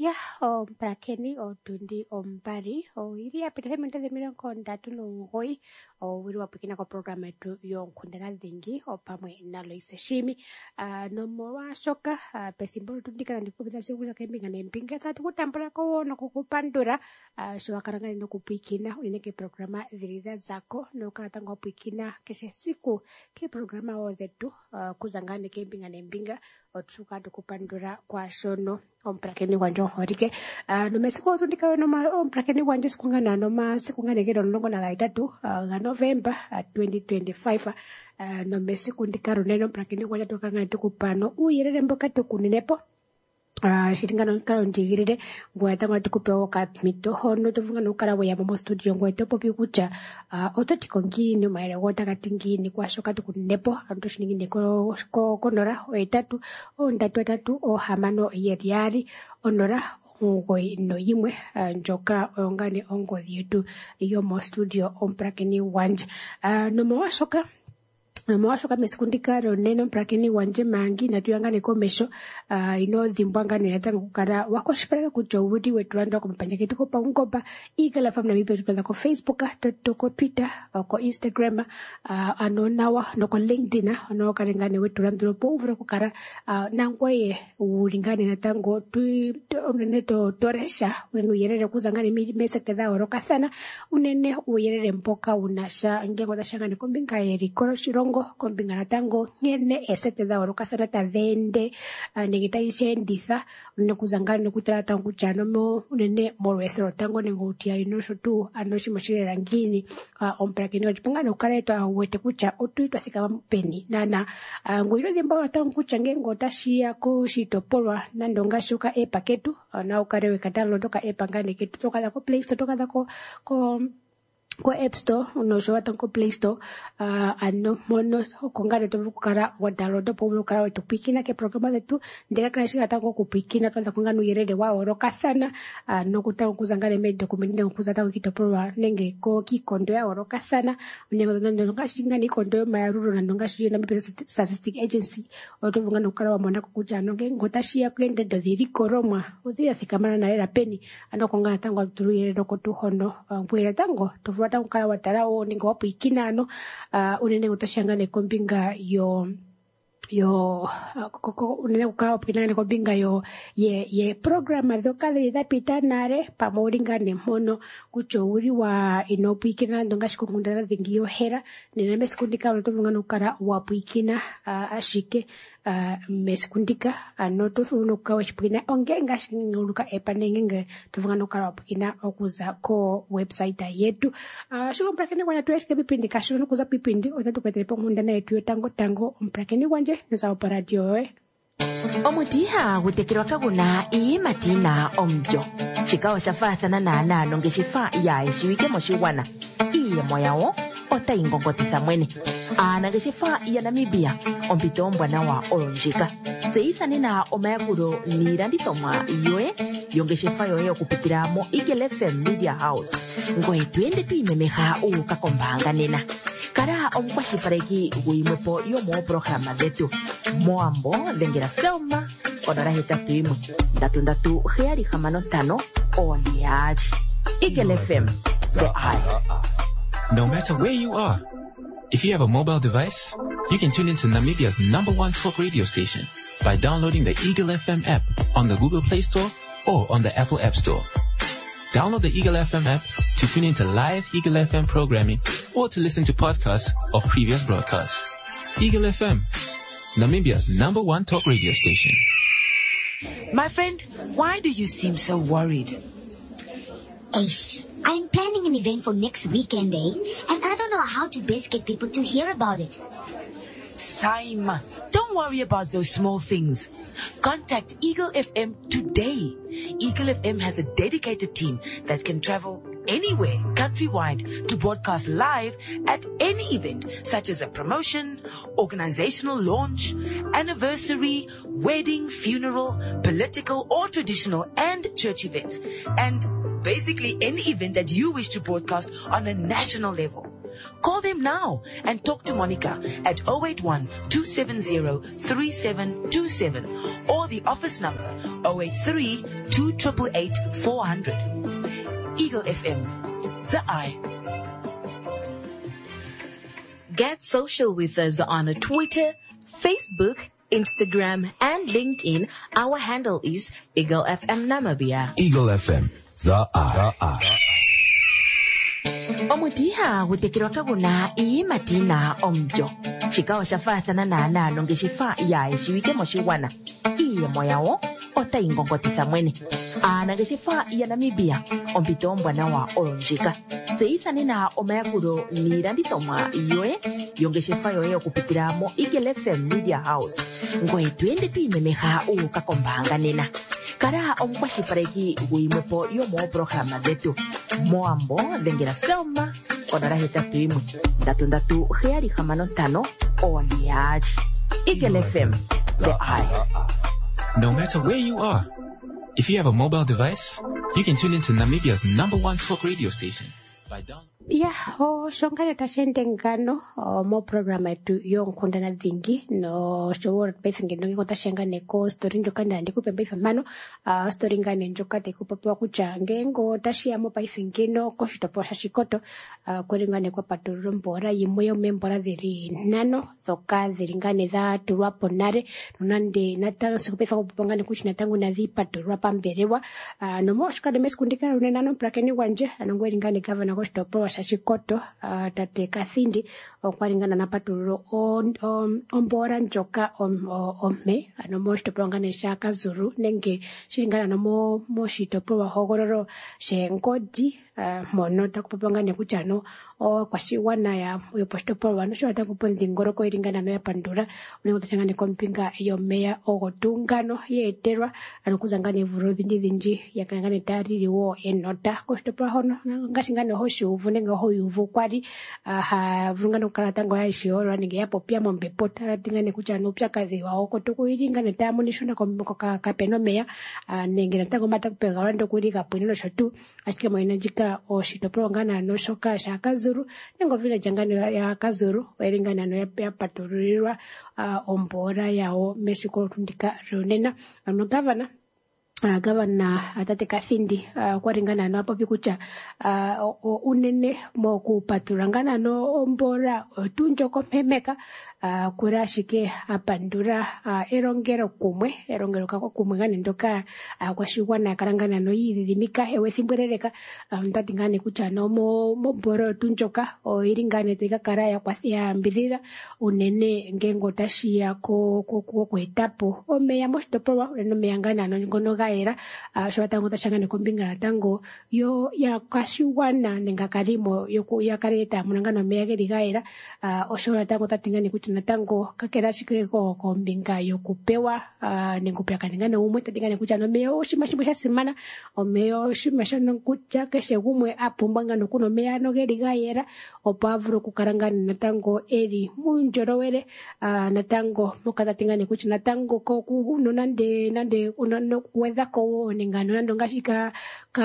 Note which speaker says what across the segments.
Speaker 1: Ya, prakeni dundi mbari ili apitamente de mirongo ndatu n'omugoyi wiri wapikina kwa programu yetu yonkundana dhingi pamwe nalo iseshimi nomolwashoka pesimbolo tundikana ndikupita sikuza kembinga nempinga tatu kutambula kowono kukupandura shiwakarangani nokupwikina uneneke programa dhirida zako nokatanga pwikina keshe siku ke programa ozetu kuzangane kembinga nempinga otsuka tukupandura kwa shono omprakeni wanjo horike nomesiko tundika no omprakeni wanjo sikungana no sikungane kero longo na gaitatu ga November 2025 nomesiko ndikaro neno omprakeni wanjo tokanga tukupano uyerere mboka tukunenepo shiringano karo ndigirire ngwata ngwati kupewa kapmito hono tuvunga nukara we yamo studio ngwete popi kucha ototiko ngini maere wota katingini kwa shoka tukunepo anto shiningine ko konora oetatu ondatu atatu o hamano yeriari onora ngoi no yimwe njoka ongane ongodhi yetu yomo studio omprakeni wanje no mwashoka mwashoka mesikundikaro neno mprakeni wanje mangi natuyangane komesho ino dhimbwangane natanga kukara wako shipeleka kujowudi wetuando wako mpanja kitiko pa ungoba igala famna mipe tupenda ko Facebook ko Twitter ko Instagram anonawa noko LinkedIn ano karengane wetuando po uvura kukara nangwaye ulingane natango unene toresha unene uyerere kuzangane mesete da oroka sana unene uyerere mpoka unasha ngengo da shangane kombinga yerikoro shirongo kombingana tango ngene esete da oroka sana tadende negita ishenditha unene kuzangana kutrata nguchano mo unene morwethro tango nengutia inosho tu anoshi mashirera ngini omprakeni wajipanga no kareto wete kucha otuitwa thika peni nana ngwiro dhimba tango kucha ngengo tashia ko shitopolwa nandonga shuka paketu na ukarewe katalo toka pangane ketu toka da ko Play Store toka da ko App Store unosho watango Play Store ano mono kongane to kukara wa download po kukara to pikina ke programa detu ndeka crash gatango kupikina twanda kongano yerere wa oroka sana no kutanga kuzangane me document ne kuzata kitopolwa nenge ko kikondo ya oroka sana unengo ndo ngashinga ni kondo mayaruru na ngashiye na statistic agency otovunga nokara wa mona kukuja nge ngotashia kwende doziri koromwa uzia thikamana na era peni ano kongana tango turu yerere ko tuhono ngwera tango wata ukara watara o ningo wapu ikinano unene utashangane kombinga yo unene ukara wapu ikinane kombinga ye programa dhokale idapita nare pamoringane mono kucho uri wa inopu ikina ndongashi kukundana dhingi yo hera nina mesikundika unatovungana ukara wapu ikina ashike mesikundika anotofuno kawa chipina ongenga shinguluka nenge tuvungana ukara wapukina okuza ko website yetu shuko mprakeni wanya tuweshike pipindi kashuno kuza pipindi otatukwetelepo ngundana yetu tango mprakeni wanje nisa oparadio
Speaker 2: omutiha gutekirwa kaguna matina omjo chikao shafathana na nongeshifa ya ishiwike moshiwana moyawo otaingongotitha mwene anangeshifa ya Namibia ompito ombwana wa olonjika zeithanena omayakulo niilandithomwa yoye yongeshefa yoye okupitira mo Eagle FM Media House ngoye twende tuimemeha ukakombanga nena kara omukwashipaleki guyimwepo yomo programa dhetu moambo dhengera Selma onora hetatu imwe ndatu heari hamano tano ondiari Eagle FM
Speaker 3: No matter where you are, if you have a mobile device, you can tune into Namibia's #1 talk radio station by downloading the Eagle FM app on the Google Play Store or on the Apple App Store. Download the Eagle FM app to tune into live Eagle FM programming or to listen to podcasts of previous broadcasts. Eagle FM, Namibia's #1 talk radio station.
Speaker 2: My friend, why do you seem so worried?
Speaker 4: Ace, I'm planning an event for next weekend, and I don't know how to best get people to hear about it.
Speaker 2: Saima, don't worry about those small things. Contact Eagle FM today. Eagle FM has a dedicated team that can travel anywhere countrywide to broadcast live at any event, such as a promotion, organizational launch, anniversary, wedding, funeral, political or traditional, and church events. And basically any event that you wish to broadcast on a national level. Call them now and talk to Monica at 081-270-3727 or the office number 083-288-400. Eagle FM, the eye. Get social with us on Twitter, Facebook, Instagram, and LinkedIn. Our handle is Eagle FM Namibia.
Speaker 5: Eagle FM, the eye.
Speaker 2: Omutiha gutekirwa kaguna matina omjo. Chikao shafathana na nalonge shifa ya eshiwike moshiwana. Iye moyawo ota ingongotitha mwene. Anange shifa ya Namibia ompito mbwana wa onjika. Seithani na omayakuro niranditomwa yoe yongeshefa yoye okupitira mo Eagle FM Media House. Ngoe twende tuimemeha ukakombanga nena. Kara omukwashipareki guimepo yomo programa zetu. Moambo dengera Selma onara hetatu imwe. Ndatu heari hamano tano oliari. Eagle FM, the eye.
Speaker 3: No matter where you are, if you have a mobile device, you can tune into Namibia's #1 folk radio station by downloading.
Speaker 1: Shongana tashende ngano mo programa yetu yonkundana dhingi no showor pefinge nongo tashenga neko story njoka ndandi kupembe famano story ngane njoka tekupopa kuchange ngo tashia mo paifinge no koshitoposha shikoto kuringane kwa paturu mbora yimoyo membora dhiri nano zoka dhiri ngane za turwapo nare nonande natano sikupefa kupangane kuchina tangu na dhi paturu pamberewa no mo shikade meskundika runenano prakeni wanje anongwe ngane governor koshitopo shikoto tate Kathindi okwaringana na paturo ombora njoka ome ano moshitopolongane shaka zuru nenge shiringana na moshitopolwa hogororo shengodi mono takupopangane kuchano kwashiwana ya yoposhitopolwa no shwata kupondhingoroko iringana no ya pandura unengo tashangane kompinga yomeya ogotungano yeterwa anokuzangane vuro dhinji yakangane taririwo enota koshitopolwa hono ngashingane hoshuvu nenge hoyuvu kwari vurungano kalatango ya ishioro nenge yapo pia mombepo tingane kuchano pia kazi wao kotuku iringane tamunishuna kapeno meya nenge natango mata kupega ndo kuriga punino shotu ashike moina jika oshitopolongana no shoka shaka zuru nengo vile jangano ya kazuru iringana no ya patururirwa ombora yao mesiko tundika ronena ano gavana tate Kathindi kwaringana no apo pikucha unene mo kupaturangana no ombora tunjoko memeka kurashike apandura erongero kako kumwe ngane ndoka kwashigwana karangana no yidimika ewe simbwerereka ndatingane kucha no momboro tunjoka iringane tekakara ya kwasia mbidida unene ngengo tashia ko kwetapo omeya moshitopolwa no meyangana no ngono gaera shwatango tashangane kombinga tango yo ya kwashigwana nenga karimo yo ya kareta munangana meya geri gaera oshola tango tatingane kucha natango kakera shike ko kombinga yokupewa nengupya kaningane umwe tatingane kucha no meyo shimashimusha semana omeyo shimashano kucha keshe gumwe apumbanga no kuno meya no geri gaera opavuro kukarangana natango eri munjorowere natango mukatatingane kucha natango ko kuno nande unano kweza ko ningano nando ngashika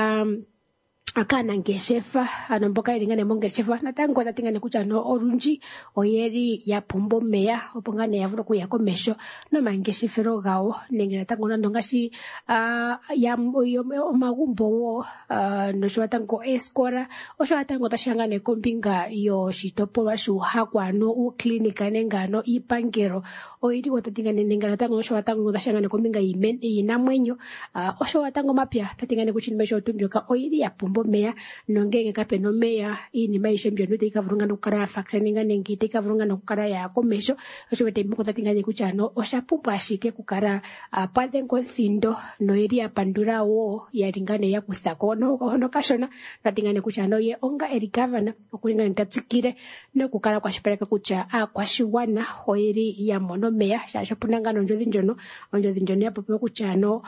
Speaker 1: akana ngeshefa anomboka iringane mongeshefa natango tatingane kucha no orunji oyeri ya pombo meya opongane yavuro kuya komesho no mangeshefero gawo nenge natango nando ngashi ya omagumbo no shwatango eskora oshatango tashangane kombinga yo shitopolwa shuhakwa no uklinika nengano ipangero oiri wotatingane nenga natango shwatango tashangane kombinga inamwenyo oshatango mapya tatingane kuchinimesho tumbyoka oiri ya pombo meya nongenge kapeno meya inima ishembyo nute ikavurunga nokukara faksaninga nengite ikavurunga nokukara ya komesho oshobete mbiko tatingane kuchano oshapupu ashike kukara pathenko thindo noiri apandura wo yaringane ya kuthako no kashona tatingane kuchano ye onga eri governor okuringane tatsikire nokukara kwashipereka kucha kwashiwana oiri ya mono meya shashopunangano onjodhi njono yapopewa kuchano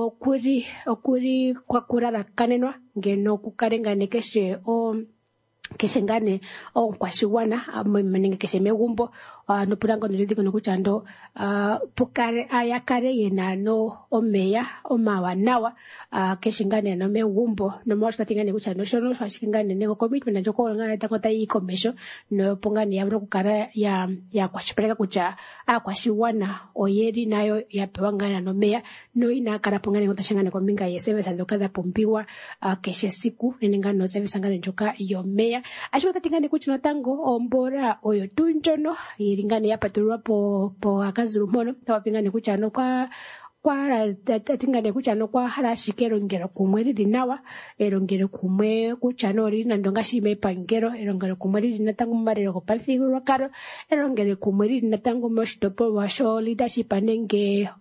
Speaker 1: okuri kwakurara kanenwa ngeno kukarengane keshe keshengane onkwashigwana nenge keshe megumbo nopulanga nodhidhiko nokuti ando pukale ayakale yena no omeya omawanawa keshengane no megumbo nomwasho tingane kucha no shono shashingane nego commitment njo ko ngana tango tayi komesho no pongane yabro kukara ya kwashipeleka kucha akwashigwana oyeri nayo yapewa ngana no meya no ina kala pongane ngotashangane kombinga yesevesa ndoka da pombiwa keshe siku nenga no service ngane njoka yo meya asho tatingane kucha tango ombora oyo tunjono iringane yapatulwa po akazuru mono tawapingane kucha no kwa tingane kucha no kwa harashike erongero kumwe riri nawa erongero kumwe kucha no riri nandonga shime pangero erongero kumwe riri natango marero gopathigulwakalo erongero kumwe riri natango moshitopo washo leadership nenge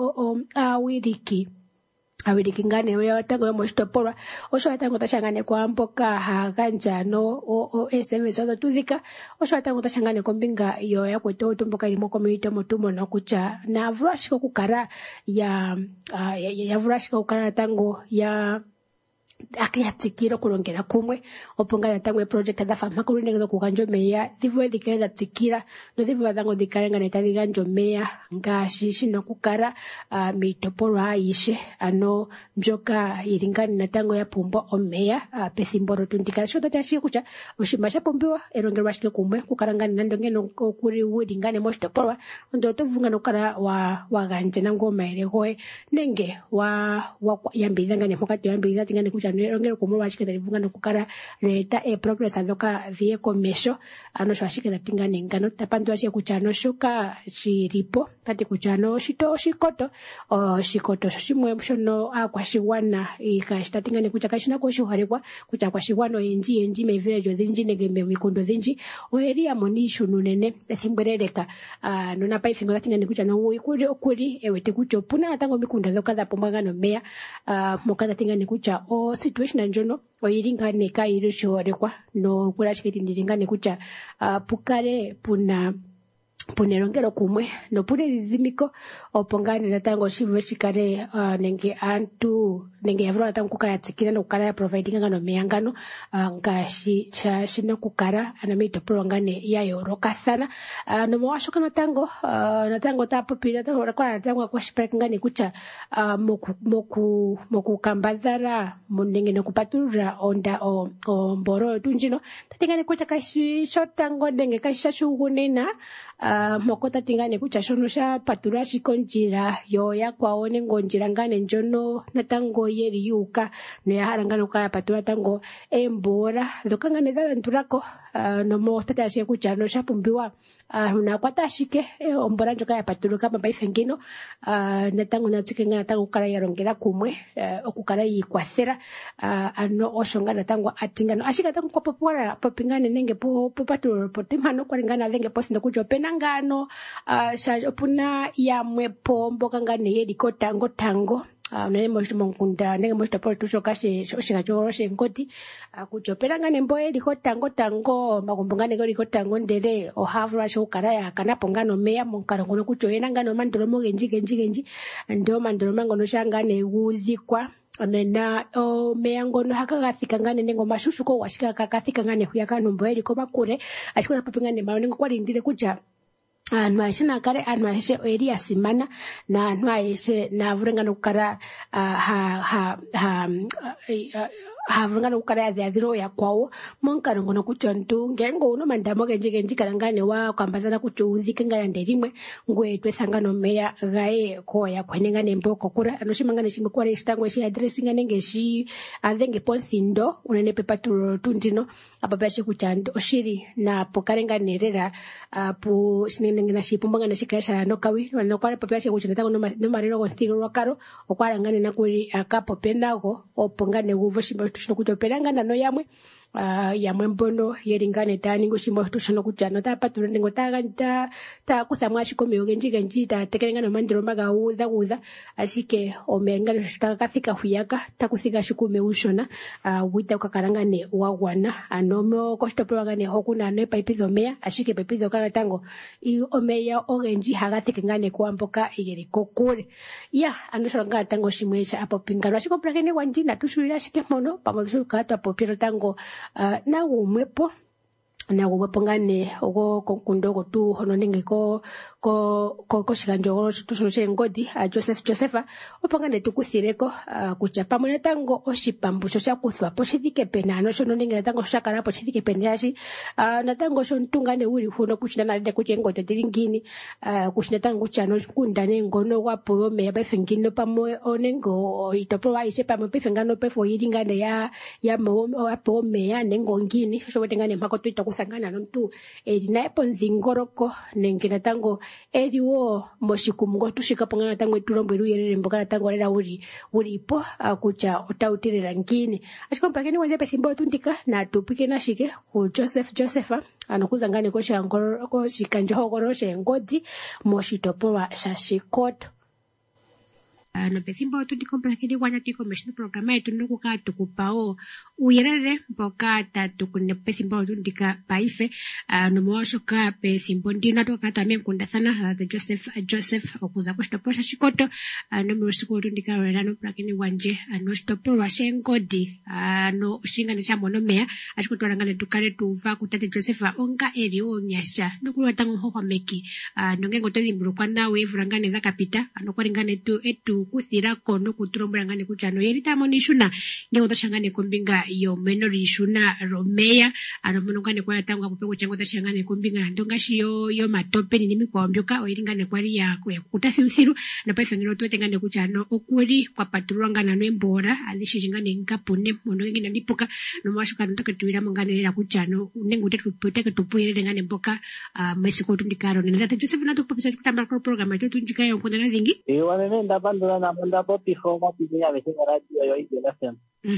Speaker 1: awiriki ngane wewe tango ya moshitopolwa osho atango tashangane kwa mboka haganja no SMS odo tudhika osho atango tashangane kombinga yo yakweto otumboka ilimo komito motumo no kucha na vrashiko kukara ya vrashiko kukara tango ya akiyatsikiro kulongera kumwe opongana tangwe project dafa makuru nego kuganjo meya divwe dikenda tsikira no divwe dango dikarenga neta diganjo meya ngashi shino kukara mitopolwa ayishe ano mbyoka iringani natango ya pumbo omeya pethimboro tundika sho tatashi kucha oshimasha pombiwa erongero bashike kumwe kukarangana nandonge no kuri wuringane moshitopolwa ndo tovunga nokara wa ganje nango maelegoe nenge wa yambidanga ne mokati yambidanga tingane kucha erongero kumwe bashike talivunga nokukara leta progress azoka vie komesho ano shashike tingane ngano tapandu ashike kucha no shoka shiripo kati kucha no shikoto shimwe shono akwashigwana ikashitatingane kucha kashina ko shuharekwa kucha kwashigwana enji me village dhinji nege me mikondo dhinji oheri ya monishu nunene ethimberereka nona paifingo tatingane kucha no ukuri ewete kucho puna atango mikunda zoka da pomanga no meya mokada tingane kucha situation njono oyiringane ka irishorekwa no kurashike tindiringane kucha pukare punerongero kumwe no pune dizimiko opongane natango shivu shikare nenge antu nenge yavro natango kukara tsikira no kukara providing ngano meyangano ngashi shino kukara anamito prongane ya yoroka sana no mwashoka natango tapopira natango kwa shipeleka ngane kucha moku kambadhara nenge no kupaturura onda omboro tunjino tatingane kucha kashi shotango nenge kashi shugunena mokota tingane kucha shono sha patura shikonjira yo yakwaone ngonjira ngane njono natango yeri yuka no yaharangana ukaya patura tango embora dhokangane dhalanturako no motata shi kucha no shapumbiwa una kwata shike ombora njoka ya paturuka baba ifengino natango natsikenga natango kala yarongera kumwe okukala yikwathera ano oshonga natango atingano ashika tango kwa popora popingane nenge po paturo potimano kwalingana dhenge posindo kujo penangano opuna yamwe pomboka ngane yedi tango nene moshimo nkunda nenge moshito polo tushoka shinga choro shenkoti kuchopera ngane mboye liko tango magumbo ngane go liko tango ndere ohavra shokara ya kanapo ngano meya monkaro ngono kuchoyena ngano mandoro genji ndo mandoro mangono shangane udhikwa amena meya ngono hakagathika ngane nengo mashushu ko washika kakathika ngane huyaka nomboye liko makure ashika papingane mayo nengo kwalindire kuja anwa ishina kare anwa ishe eri ya simana na anwa ishe na vurengano kukara havungana ukara ya dhiadhiro ya kwao monkaro ngono kuchontu ngengo uno mandamo genji karangane wa kwambazana kuchuudhike ngana nderimwe ngwe twesangano meya gae koya kwenengane mboko kura anoshimangane shimwe kwale shitangwe shi addressing ngane shi adhenge ponsindo unene pepa tundino apapashi kuchando oshiri na pokarengane rera pu sinengena shipumbangana shikasha nokawi no kwale papashi kuchanda no marero gonthigulwakalo okwarangane nakuri akapo penago opongane uvo shimwe tushino kuchopelangana no yamwe mbono yeringane taningo shimbo tushino kuchano tapatura ningo ta kusamwa shikomeo genji ta tekelengana mandiro maga uza ashike omengana shitakathika huyaka takuthika shikume ushona wita ukakarangane wagwana anomo kostopelangane hokuna no paipizo meya ashike paipizo kana tango omeya ogenji hagathike ngane kwa mboka igeri kokure anoshanga tango shimwesha apo pingano ashiko plakene wanjina tushurira shike mono pamozo kato apo piro tango na umwepo ngane okokundoko tu hono ningi ko shikanjo tusono ngodi Josepha opangane tukuthireko kutya pamwe natango oshipambu sho shakuthwapo shithike pena ano shono ningi natango shakalapo shithike pena yashi natango sho ntungane uli huno kuchina nalide kutya engodi tilingini kuchina natango kuchano kundane ngono wapo omeya pefengino pamwe onengo itopo waise pamwe pefengano pefo yilingane ya wapo omeya nengo ngini sho wetengane mpako tuito kusangana nontu elina epo nzingoroko nenge natango eliwo moshikumungo tushikapo ngana natango etulombo eluyelele mboka natango lela ulipo kutya otautirela ngini ashikompakeni wanje pethimbo otundika na tupike nashike ku Josepha anokuzangane ko shikanjo hogoro shengodi moshitopolwa shashikoto no pethimbo tutikompakeni wanya tuikomeshina programa yetu nokukaa tukupao uyelele mboka tatukune pethimbo tutundika paife nomwashoka pethimbo ndino toka tamye mkundathana Joseph okuza kushitopolwa shashikoto nomwasiku tutundika lelano prakeni wanje noshitopolwa shengodi no shingane sha monomeya ashikotwalangane tukale tuva kutate Joseph onga eli onyasha nokulwatango hohomeki nongengo todhimbulukwa nawe evulangane dhakapita anokwalingane etu kuthirako nokutulombwela ngane kutya no yeli tamo nishuna ngengo toshangane kombinga yomeno lishuna romeya mono ngane kwa yatango akupe kutya ngo toshangane kombinga ndongashi yo matope ni mikwa mbyoka oyili ngane kwali ya kutathiru na paifengero tuwetengane kutya no okuli kwa patulwa ngana no embora alishingane nkapune mono ngina ndipuka no mwashuka ntakatuwira mongane lela kutya no nengo uteke tupuyele ngane mboka mesiko tundikaro nene tate Joseph na tukupisa kutambala ko program yetu tunjika yo nkona lingi
Speaker 6: wane ndapandula na munda popi homa pinya vese radio yo Eagle FM.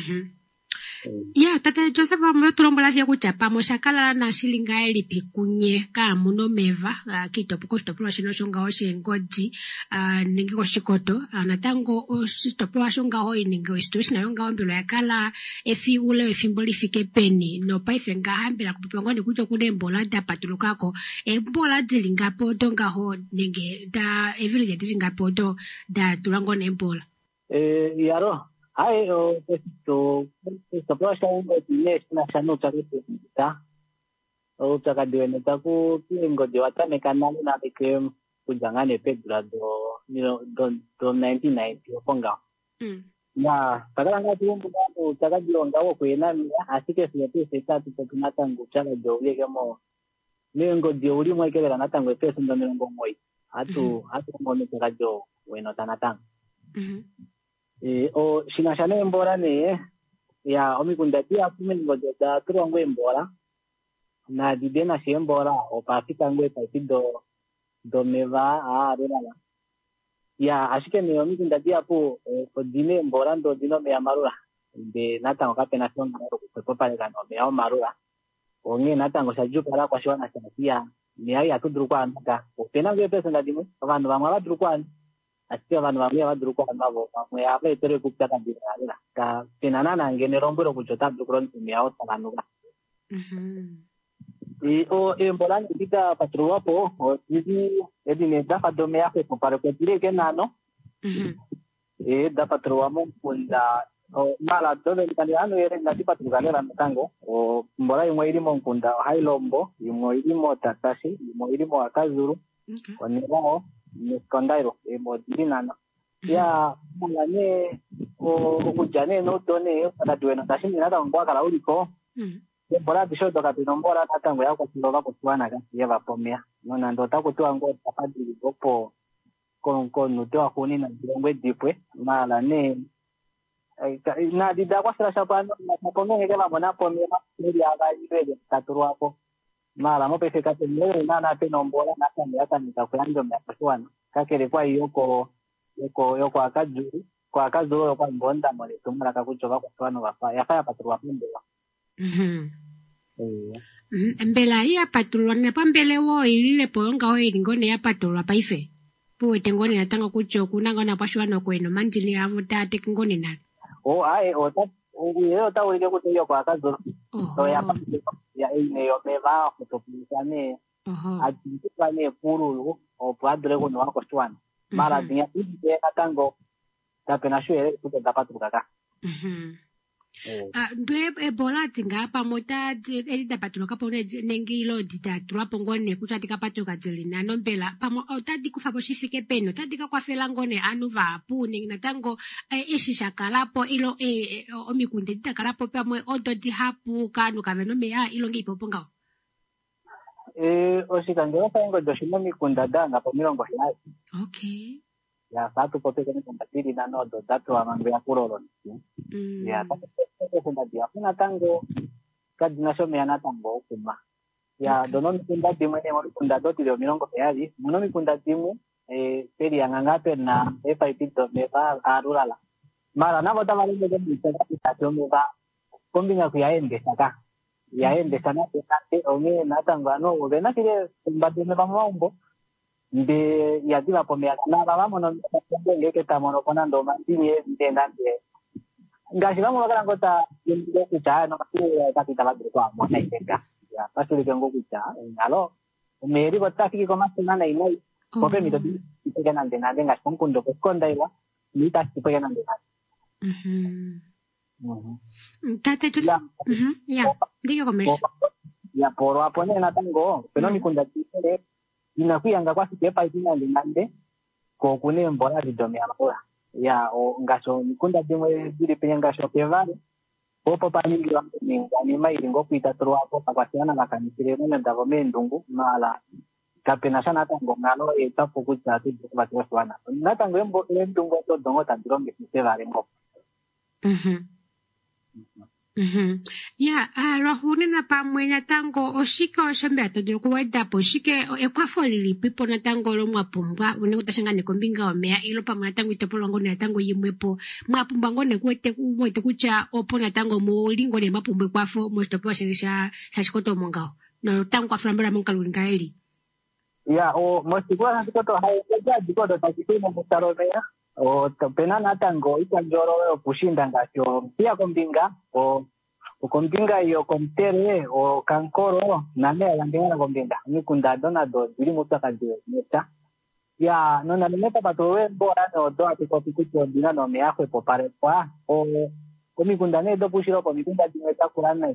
Speaker 1: Ya tate Joseph mutulombola sha kutya pamwe shakala na shilinga elipi kunye ka muno meva kitopo koshitopolwa shino shonga shengodi ningi koshikoto natango oshitopolwa shonga hoyi ningi situation yonga ombilo yakala efimbo lifike peni no paife nga hambela kupipangwa ni kutya kule mbola da patulukako mbola zilingapo donga ho ningi da village zilingapo do da tulango ne mbola
Speaker 6: yaro hai esto pasa un tiene una sanocha que está o taka diwene taku kingo diwata mekanani na ke kujangane pedra do 1990 oponga ya takaranga tumbu ngapo taka dilonga wo kwena así que siete tatu tunatangu chala do yegemo nengo diuri mo ikela natangu peso ndo nengo moi atu mono taka jo bueno tanatang o sinashane mbora ne ya omikunda pia kumengo da turongo mbora na didena shembora o pasika ngwe pasido do meva arena ya ashike ne omikunda pia po dine mbora ndo dino me amarura de natango kapena songa ko pale kano me amarura onge natango sajukara kwa shwana pia ni ai atudrukwa anda o pena ngwe pesa ngadimu abantu bamwe badrukwa así abantu bamwe badrukwa nabo bamwe abe tere kupta kabira ka penana ngene rombero kuchota dukron miao talanuga o embolani kita patruapo o hizi edine da fadomea ke para que dire que nano da patruamo kunda o mala todo el italiano era ngati patrugalera mtango o mbola imwe mo kunda hailombo imwe irimo tatashi imwe irimo akazuru onero Nescondairo modinana ya mulane o kujane no tone para dueno tashi nada ngwa kala uliko bora bisho toka tinombora tatango yako kiloba kutwana ka yeva pomea nona ndo takutoa ngo tapadi gopo kon nutoa kuni na ngwe dipwe mala ne na dida kwa sala shapano na pomea ngela mona pomea ili aga ibe taturu hapo mala mo pese ka tene na tinombora na kama yaka nitakwenda mtakwana kakele kwa yoko akajuru kwa akazuru kwa mbonda mole tumara kakuchoka kwa twana wafa yafaya patruwa pembela
Speaker 1: mbela ya patruwa na pambele wo ilile poonga ho ilingone ya patruwa paife po tengone natanga kucho kunanga na pashwana kweno manjili avuta tekngone na
Speaker 6: ai uyo ta wile kuteyo kwa akazuru to ya ya ine yo meva kutopishane ajikane puru o padre kono wako twana mara dia ide natango tapena shwe kuto tapatu kaka
Speaker 1: Ndwe ebola tingapa mota edita patuloka pone nengilo dita tulapo ngone kutatika patuka jelina nombela pamo otadi kufa boshifike peno tadika kwa fela ngone anu vapu ningina tango ishishakalapo ilo omikunde dita kalapo pamwe ododi hapu kanu kaveno mea ilo ngeipoponga
Speaker 6: oshikangelo saingo doshimo mikunda danga po milongo hiyazi.
Speaker 1: Okay.
Speaker 6: Ya satu pote kene kumbatiri na nodo datu wa mambo ya kurolo. Ya satu pote kumbatiri kuna tango kadina shomi anatango kuma. Ya dono mikunda timu ene mikunda doti leo milongo hiyazi. Muno mikunda timu peri yangangape na FIP to meva arurala. Mara na bota mali ndio mtaka kitatomo ba kombinga kuyaende saka. Yaende sana tekate onge natangano obena kile kumbatime pamombo. De ya diva pomea na baba mono ngeke tamono kona ndo matiye ndendande ngashi vamwe vakarangota yende kucha no kati kapita vadri kwa mona iteka ya pasuri kengo kucha alo meri botafiki koma sunana inai kope mitodi iteka nande nande ngashi konkundo konda iwa mita tipeka nande
Speaker 1: tate tu ya diga komesh
Speaker 6: ya poro apone na tango pero mikunda tire inakuyanga kwa sikepa itina ndande ko kune mbora lidomea mbola ya o ngaso mikunda dimwe bili penyangasho kevale popo panili wa ni mai ngo kuita tro hapo pakasiana na kanisire mwe ndavo mendungu mala kapena sana tango ngalo etapo kucha tu batu waswana na tango embo ndungu to dongo tandronge sivale ngo
Speaker 1: Ya, rohune na pamwe na tango oshika oshambe atodoro kuwaida po shike ekwafoli pipo na tango lo mwapumbwa une kutashanga ne kombinga omea ilo pamwe na tango itopolo ngone na tango yimwepo mwapumbwa ngone kuwete kucha opo na tango mulingo ne mapumbwe kwafo mstopo shirisha shashikoto mongao no tango kwa flambara monkalunga eli
Speaker 6: ya o mostiko na sikoto haija dikodo takitimo mutaromea o pena na tango ikanjoro kushinda ngacho pia kombinga o kombinga iyo komtere o kankoro na mea yambena kombinga mikunda donado dili mutaka dio meta ya no na meta patowe bora no do atikopi kucho dina no mea kwe popare kwa o mikunda ne do pushiro po mikunda dimeta kurana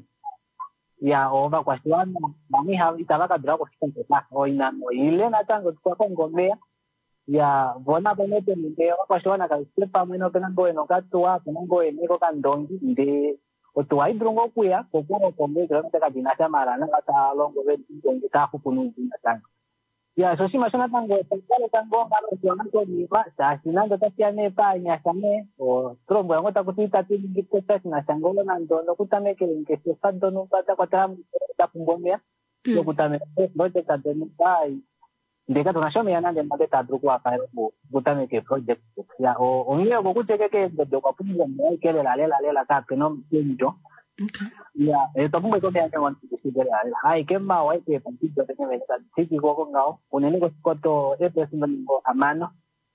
Speaker 6: ya ova kwa shiwana mami hawi tabaka drago sikenta o ina no ile na tango kwa ngomea ya bona benete ndio kwa shiwana ka stepa mwino penango eno katwa penango eneko kandongi nde otuai drungo kuya kokoro kombe granta dinasha marana kata longo ve ngi ta kupunuzi na tango ya so si masana tango tango ngalo shiwana ko niwa sa sinanga tasiane pa nyasame o trombo yango takutita tingi kota na sangolo na ndono kutame ke se fando no pata kwata tapumbomea yo kutame bote kadeni bai ndeka tunashome yanande mabeta druku apa kutame ke project ya o ngio kokuteke ke ndo kwa punga mai kele lela ka penom tinjo ya tapumbe ko ya ngon tisigere ai kema wai ke pantijo tene meta tiki ko ngao unene ko skoto epesimbo amano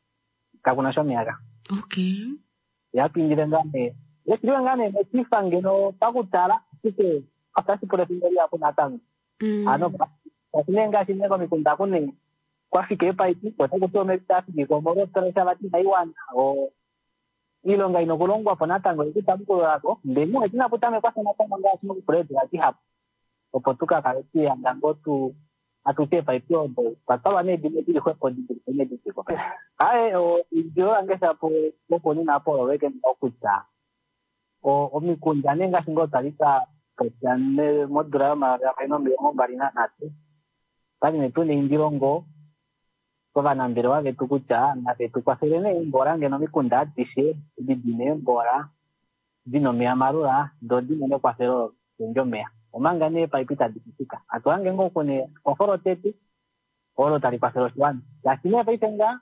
Speaker 6: ka kunashome yaga
Speaker 1: okay
Speaker 6: ya pinjire ngane yesiwe ngane mesifangeno pakutala sike akasi por efinderi apo natang ano pasinenga sineko mikunda kune kwa fike paiti kwa kusome tafiki kwa moro tresha bati Taiwan o ilonga inokulongwa pona tango ikitamko yako ndemo etina putame kwa sana kama ngasi mu prede ati hapo opotuka kareti andango tu atute paipio ndo patawa ne dimeti kwa kodi ne diko ai o ijo angesa po ni na po weke okuta o mikunda nenga singo talita kanyane modrama ya ino mbo barina nate pani metune indirongo kwa nambere wage tukucha na kwa serene mbora ngeno mikunda tishe didine mbora dino mea marura do dino kwa sero njomea omanga ne paipita dikika atwange ngoko ne koforo tete oro tari kwa sero swan lakini paitenga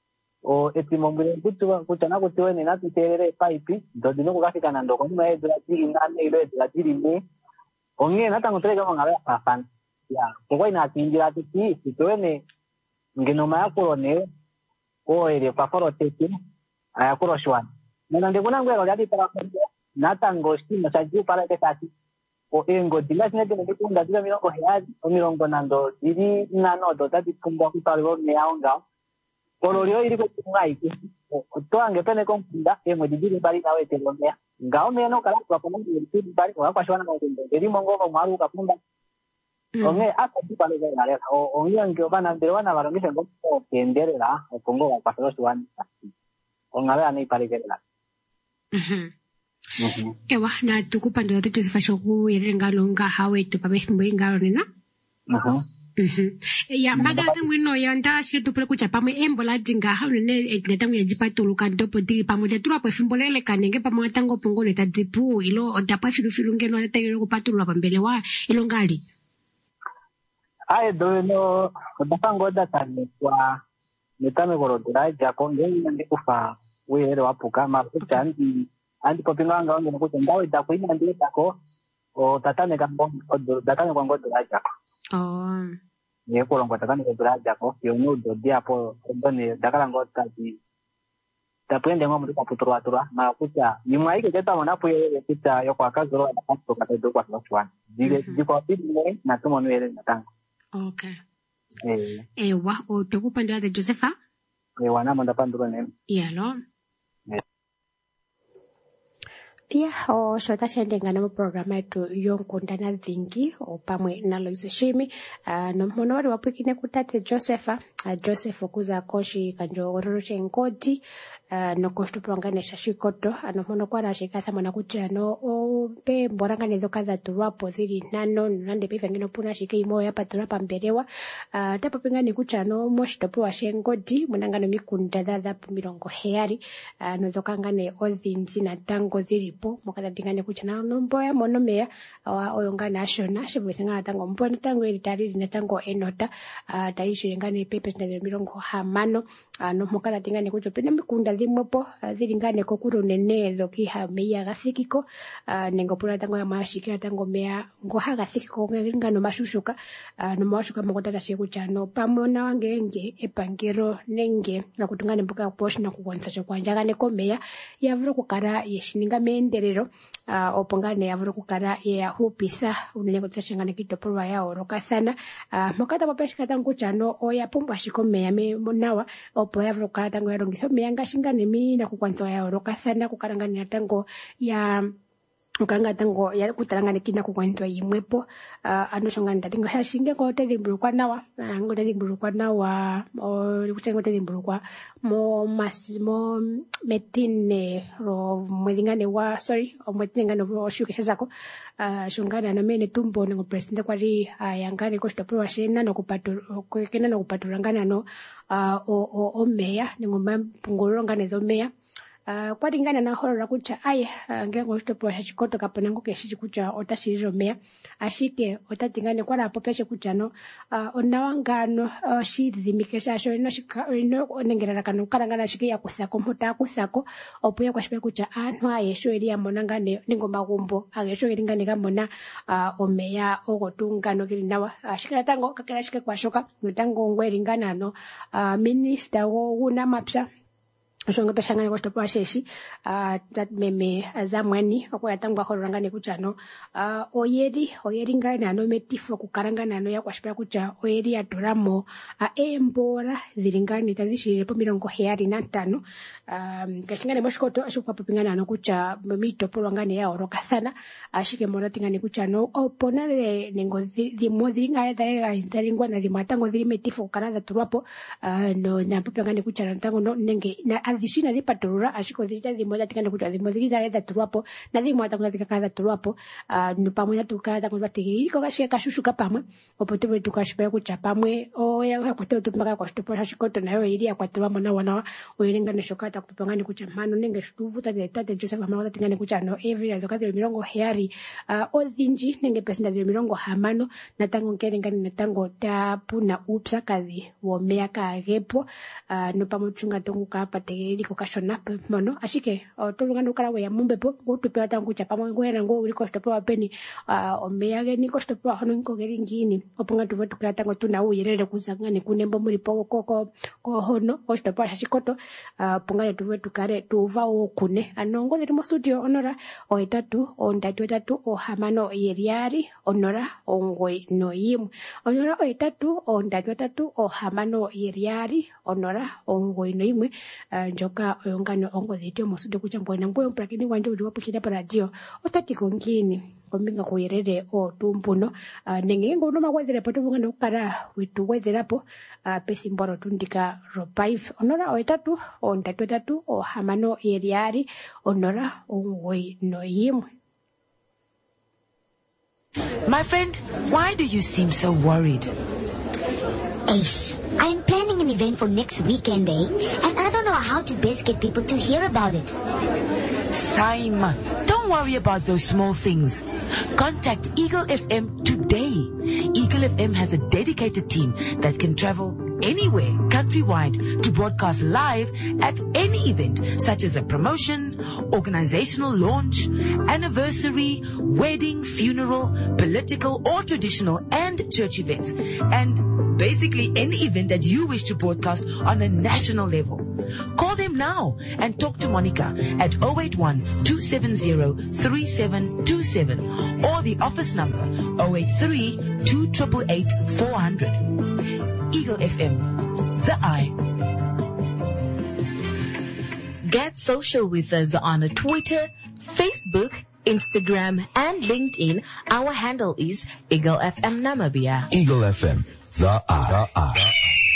Speaker 6: o etimombere kucha na kutwe na tuterere paipi do dino kufika na ndoko ni mae dra tiri ngane ile dra tiri ne onge na tangu tere kama ngabe afan ya kwa ina tingira tiki tutwene ngenoma yako ne o ile paforo tete ayakoro shwan na ndiko nangwe yadi para na tango shimo saji para kesati o engo dilasne de ndikunda dira mirongo hiazi o mirongo nando diri nano do tati kumbo kitalo ne yaonga kololio ili ko tungai to ange pene kompunda emwe diri bari nawe telomea ngao meno kala kwa pamoja ni bali kwa shwana kwa ndio eli mongo kwa maru kapunda onge aka ti pale ga la o ngio bana ndirwana barongisha ngo kenderera opongo kwa paso shwana ongala ani pale ga la
Speaker 1: ewa na tukupa ndio tusifasho ku yerengalo hawe tu pabe ngalo nina ya magana mwino yanda shi tu pele kucha pamwe embola dinga ha ne egneta mwe jipatulu kan topo diri pamwe de tula po fimbolele kanenge pamwe tango pongo ne tadzipu ilo odapa filu ngeno ne tayero kupatulu pambele wa ilo ngali
Speaker 6: ai do no odapango data ni kwa metame gorodura jako ngeni kufa weere wapuka mapucha andi popinganga ngene kucha ndawe dako ina ndile dako o tatane kambo datane kwa ngodo jako ye kolongo tatane kwa duraja ko yo nudo dia po ndone dakala ngota di tapende ngomu kwa putura na kucha ni mwaike jeta monapo ye kucha yo kwa kazoro na kasto katedo kwa twani diko pidi na tumo nwele na tango
Speaker 1: okay ewa o tokupandira de Josefa
Speaker 6: wana manda panduro ne
Speaker 1: yalo o shota shendengana mu programa yetu yonkundana dhingi opamwe na Loise Shimi no mmono wali wapikine kutate Josefa kuza koshi kanjo ororoshe nkoti no kosto pronganisha shikoto ano mmono kwa rashikatha mwana kutia no pe mborangane dhoka dha turwapo dhiri nano nande pe vengino puna shike imoya paturapa mberewa tapo pingani kutia no moshitopo wa shengoti mwanangano mikunda dha mirongo heari no dhokangane odhinji na tango dhiripo mokada dingane kutia no mboya monomea oyongana ashona shibwithangana tango mbona tango elitariri na tango enota taishirengane pepe na mirongo hamano no mokada dingane kutia pena mikunda dhimwepo dhilingane kokuro nene dhoki hameya gathikiko nengo pula tango ya mashika tango mea ngoha gathikiko ngengano mashushuka no mashushuka mokota shekucha no pamona wange nge epangero nenge na kutungane mbuka posh na kugonza kwa njagane komeya yavuro kukara yeshininga menderero opongane yavuro kukara ya hupisa unengo tachangane kitopolwa ya oroka sana mokata popeshika tango chano oya pomba shikomeya me monawa opo yavuro kukara tango ya rongiso meya shinga nemi na kukwanzo ya oroka sana kukarangania tango ya ukanga tango ya kutarangana kina kukwanzo yimwepo anoshonga ndatingo hashinge ko tedimburukwa nawa ngo tedimburukwa nawa o kuchengo tedimburukwa mo masimo metine ro mwedingane wa o mwedingane ro shuke zako shongana na mene tumbo ngo president kwari yangane ko stopro wa shena no kupaturangana no o meya ngo mpunguro ngane zo meya kwa dingana na horora kucha aya ngengo stopo hachikoto kapanango keshi kucha otashiriro meya ashike otatingane kwa rapo peshe kucha no onawangano shidhimikesha sho no onengera kanu karangana shike ya kusako opo ya kwashpe kucha antu ayesho eri amonangane ningo magumbo agesho eringane kamona omeya ogotungano kirinawa ashikira tango kakera shike kwashoka mutango ngweringana no minister wo una mapsa shonga tashangana ko stopa sheshi that meme azamwani okoya tangwa horangane kuchano oyeri ngana no metifo kukarangana no yakwashpa kucha oyeri adoramo embora zilingani tadishire po mirongo heari na 5 kashingane moshkoto ashukwa popingana no kucha mito polangane ya oroka sana ashike mona tingane kuchano oponale nengo dimodringa ya dalingwa na dimatango dilimetifo kukarada turwapo no na popingane kucha tango no nenge na adishina di patrura ashiko dita di moda tikana kuta di modri da turwapo na di moda kuna tikana turwapo no pamwe tukada kwa tigi ko kashika shushuka pamwe opote tukashpa kucha pamwe o ya kuta tumaka kwa stopo ashiko to nayo iria kwa turwa mona wana oirenga ne shokata kupangani kucha mano nenge shuvuta de tate Joseph mama tikana kucha no every azokati mirongo heari odhinji nenge pesenda de mirongo hamano na tango ngerenga na tango tapuna upsa kadhi wo mea ka gepo no pamwe chunga tongu ka pate liko kashona mono ashike tolungana ukala we mumbepo kutupewa tangu cha pamwe ngwera ngo liko stopa peni omeyage niko stopa hono nko geringini opunga tuve tukala tangu tuna uyerere kuzangane kunembo muri poko ko hono stopa ashikoto punga tuve tukare tuva okune anongo diri mo studio onora o ndatu o hamano yeriari onora ongoi no yim onora o ndatu o hamano yeriari onora ongoi no yimwe njoka oyongano ongo dhitio mosude kuchambwa na mbuyo mprakini wanje uli wapukida pa radio otatiko ngini kombinga kuyerere o tumpuno nenge ngono magwezera poto ngano kara witu wezerapo pesimboro tundika ro 5 onora o 3 o 3 o hamano yeriari onora ongoi no yimwe.
Speaker 2: My friend, why do you seem so worried?
Speaker 4: Ace, I'm planning an event for next weekend, and I don't know how to best get people to hear about it.
Speaker 2: Simon, don't worry about those small things. Contact Eagle FM today. Eagle FM has a dedicated team that can travel anywhere countrywide to broadcast live at any event, such as a promotion, organizational launch, anniversary, wedding, funeral, political or traditional and church events, and basically any event that you wish to broadcast on a national level. Call them now and talk to Monica at 081-270-3727 or the office number 083-288-400. Eagle FM, the eye. Get social with us on Twitter, Facebook, Instagram, and LinkedIn. Our handle is Eagle FM Namibia.
Speaker 5: Eagle FM, the eye.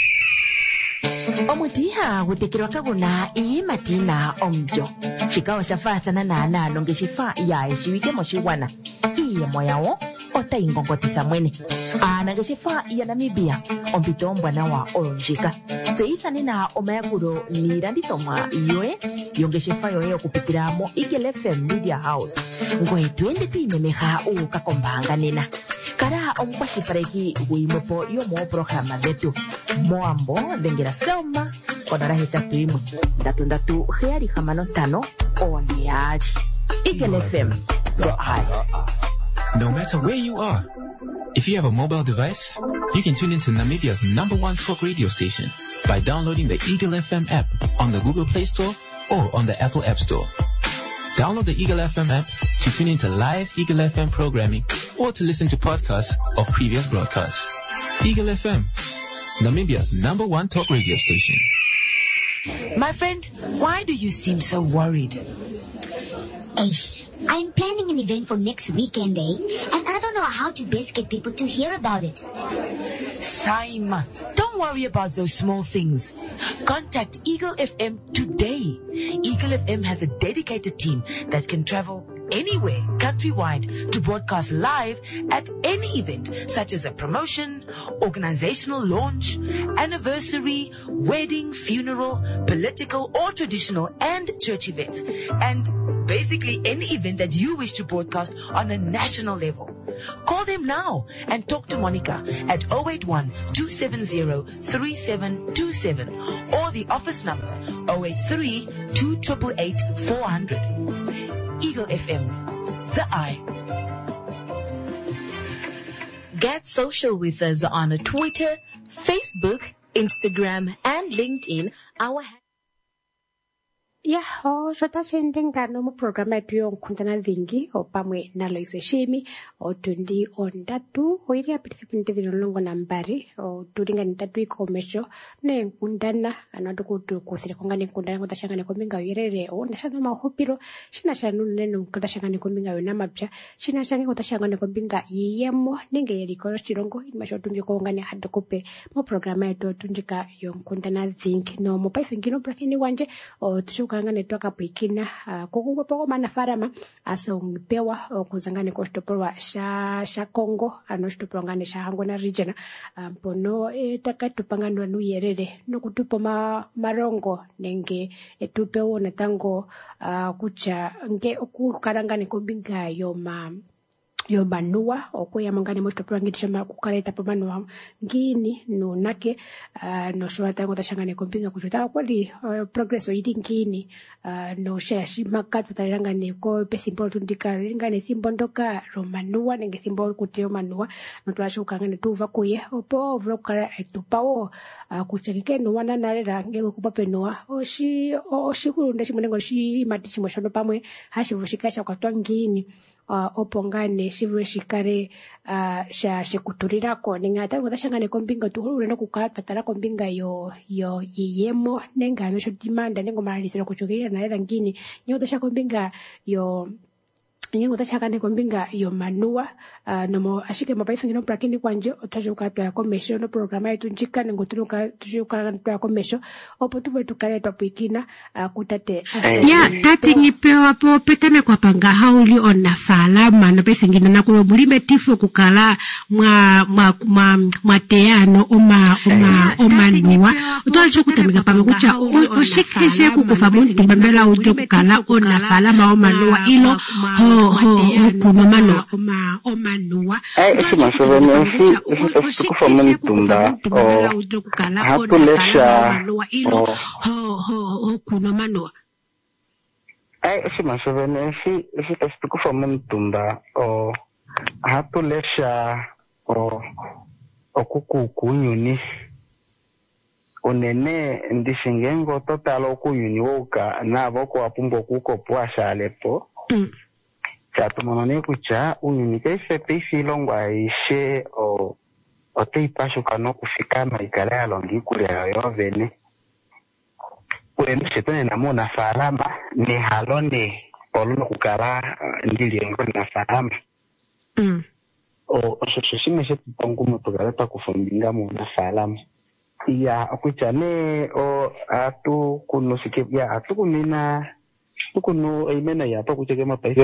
Speaker 2: Omutiha gutekirwa kaguna ii matina omjo. Chikawa shafathana na nalonge shifa ya eshiwike moshiwana. Iye moyawo ota ingongotisa mwene. Anage shifa ya Namibia ompito mbwana wa olonjika. Zeithani na omayakuro ni randitoma yoe yonge shifa yoe okupitira mo Eagle FM Media House. Ngoe tuende timemeha ukakombanga nena. Kara ompashipareki uimopo yomo programa detu. Moambo dengera selma konara hetatu imwe. Ndatu heari hamano tano oniari. Eagle FM, the eye.
Speaker 3: No matter where you are, if you have a mobile device, you can tune into Namibia's #1 talk radio station by downloading the Eagle FM app on the Google Play Store or on the Apple App Store. Download the Eagle FM app to tune into live Eagle FM programming or to listen to podcasts of previous broadcasts. Eagle FM, Namibia's #1 talk radio station.
Speaker 2: My friend, why do you seem so worried?
Speaker 4: Ace, I'm planning an event for next weekend, and I don't know how to best get people to hear about it.
Speaker 2: Simon, don't worry about those small things. Contact Eagle FM today. Eagle FM has a dedicated team that can travel anywhere countrywide to broadcast live at any event, such as a promotion, organizational launch, anniversary, wedding, funeral, political or traditional and church events, and basically any event that you wish to broadcast on a national level. Call them now and talk to Monica at 081-270-3727 or the office number 083-288-400. Eagle FM, the eye. Get social with us on Twitter, Facebook, Instagram, and LinkedIn. Our
Speaker 1: Ya ho shota shendenga no mo programa yetu yonkundana dhingi opamwe nalo iseshimi otundi ondatu oiri apitipinte dilongo nambari oturinga nitatu ikomesho ne nkundana anotukutu kusire kongane nkundana kutashangane kombinga yerere ondashana mahopiro shina shanu neno kutashangane kombinga yona mapya shina shange kutashangane kombinga yiyemo nenge yerikoro chirongo imashotumbi kongane hadokope mo programa yetu tundika yonkundana dhingi no mo paifingino brakini wanje tushuka ngane toka pikina kokungwe poko manafarama asa ungipewa kuzangane ko stopolwa sha Kongo ano stopolwa ngane sha hango na region mpono takatupangandwa nuyerere nokutupo marongo nenge etupewo natango kucha nge okukarangane kombinga yo banua okuya mangane mo stopolwa ngitishama kukaleta pamanwa ngini no nake no shwata ngo tashangane kombinga kuchota kwali progresso yidingini no shashi makatu talangane ko pesimbo tundika ngane simbondoka romanua nenge simbo kuteo manua no twashuka ngane tuva kuye opo vroka etupawo kuchangike no wana nalera ngeko kupapenoa oshi kulunda chimunengo shi matichimo shono pamwe hashivushika cha kwatwa ngini opongane shivwe shikare shekuturira ko ningata ngotashangane kombinga tuhuru no kukapatara kombinga yo yemo nenga no dimanda nengo malisira kuchukira na era ngini nyotasha kombinga yo nyengo tachakane kombinga yo manua nomo ashike mapaifu ngino prakini kwanje otajuka to ya komesho no programa yetu njika nengo turuka tujuka to ya komesho opo tuwe tukare to pikina kutate
Speaker 7: ya tati nipewa po petame kwa panga hauli ona falama no paifu ngino nakulo bulime tifu kukala mwa teano oma niwa otajuka kutamika pame kucha oshikeshe kukufa muntu mbembela ujo kukala ona falama oma niwa ilo kumamano omanua
Speaker 8: ese masovene ese kufamuni tunda hatulesha
Speaker 7: kumamano
Speaker 8: ese masovene ese kufamuni tunda hatulesha okukunyuni onene ndishingengo totalo kunyuni woka nabo ko apumbo kuko pwashalepo chatumonone kucha unyuni kaife peisi longwa ishe o teipasho kano kufika maikale ya longi kulia yovene uende shetone namuna falama ni halone oluno kukala ndili yengo na falama o shoshime shetu pongu mutugaleta kufumbinga muna falama iya kucha ne atu kunosike ya atu kumina kuno imena ya pa kucheke mapaisi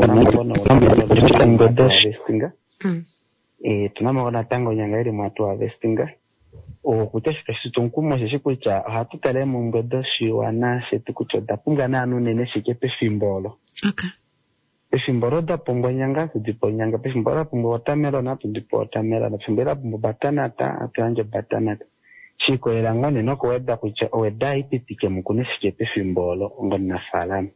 Speaker 8: vestinga tunamaona tango nyanga iri mwatu wa vestinga kuteshika shitonkumo shishikucha hatutale mumbedo shiwana shetukuchoda punga nanu nene shike pefimbolo pefimbolo da pombo nyanga kudipo nyanga pefimbolo pombo watamelo na tudipo watamelo na pefimbolo pombo batanata atuanje batanata shiko elangone noko weda kucha weda ipitike mukune shike pefimbolo ngona salama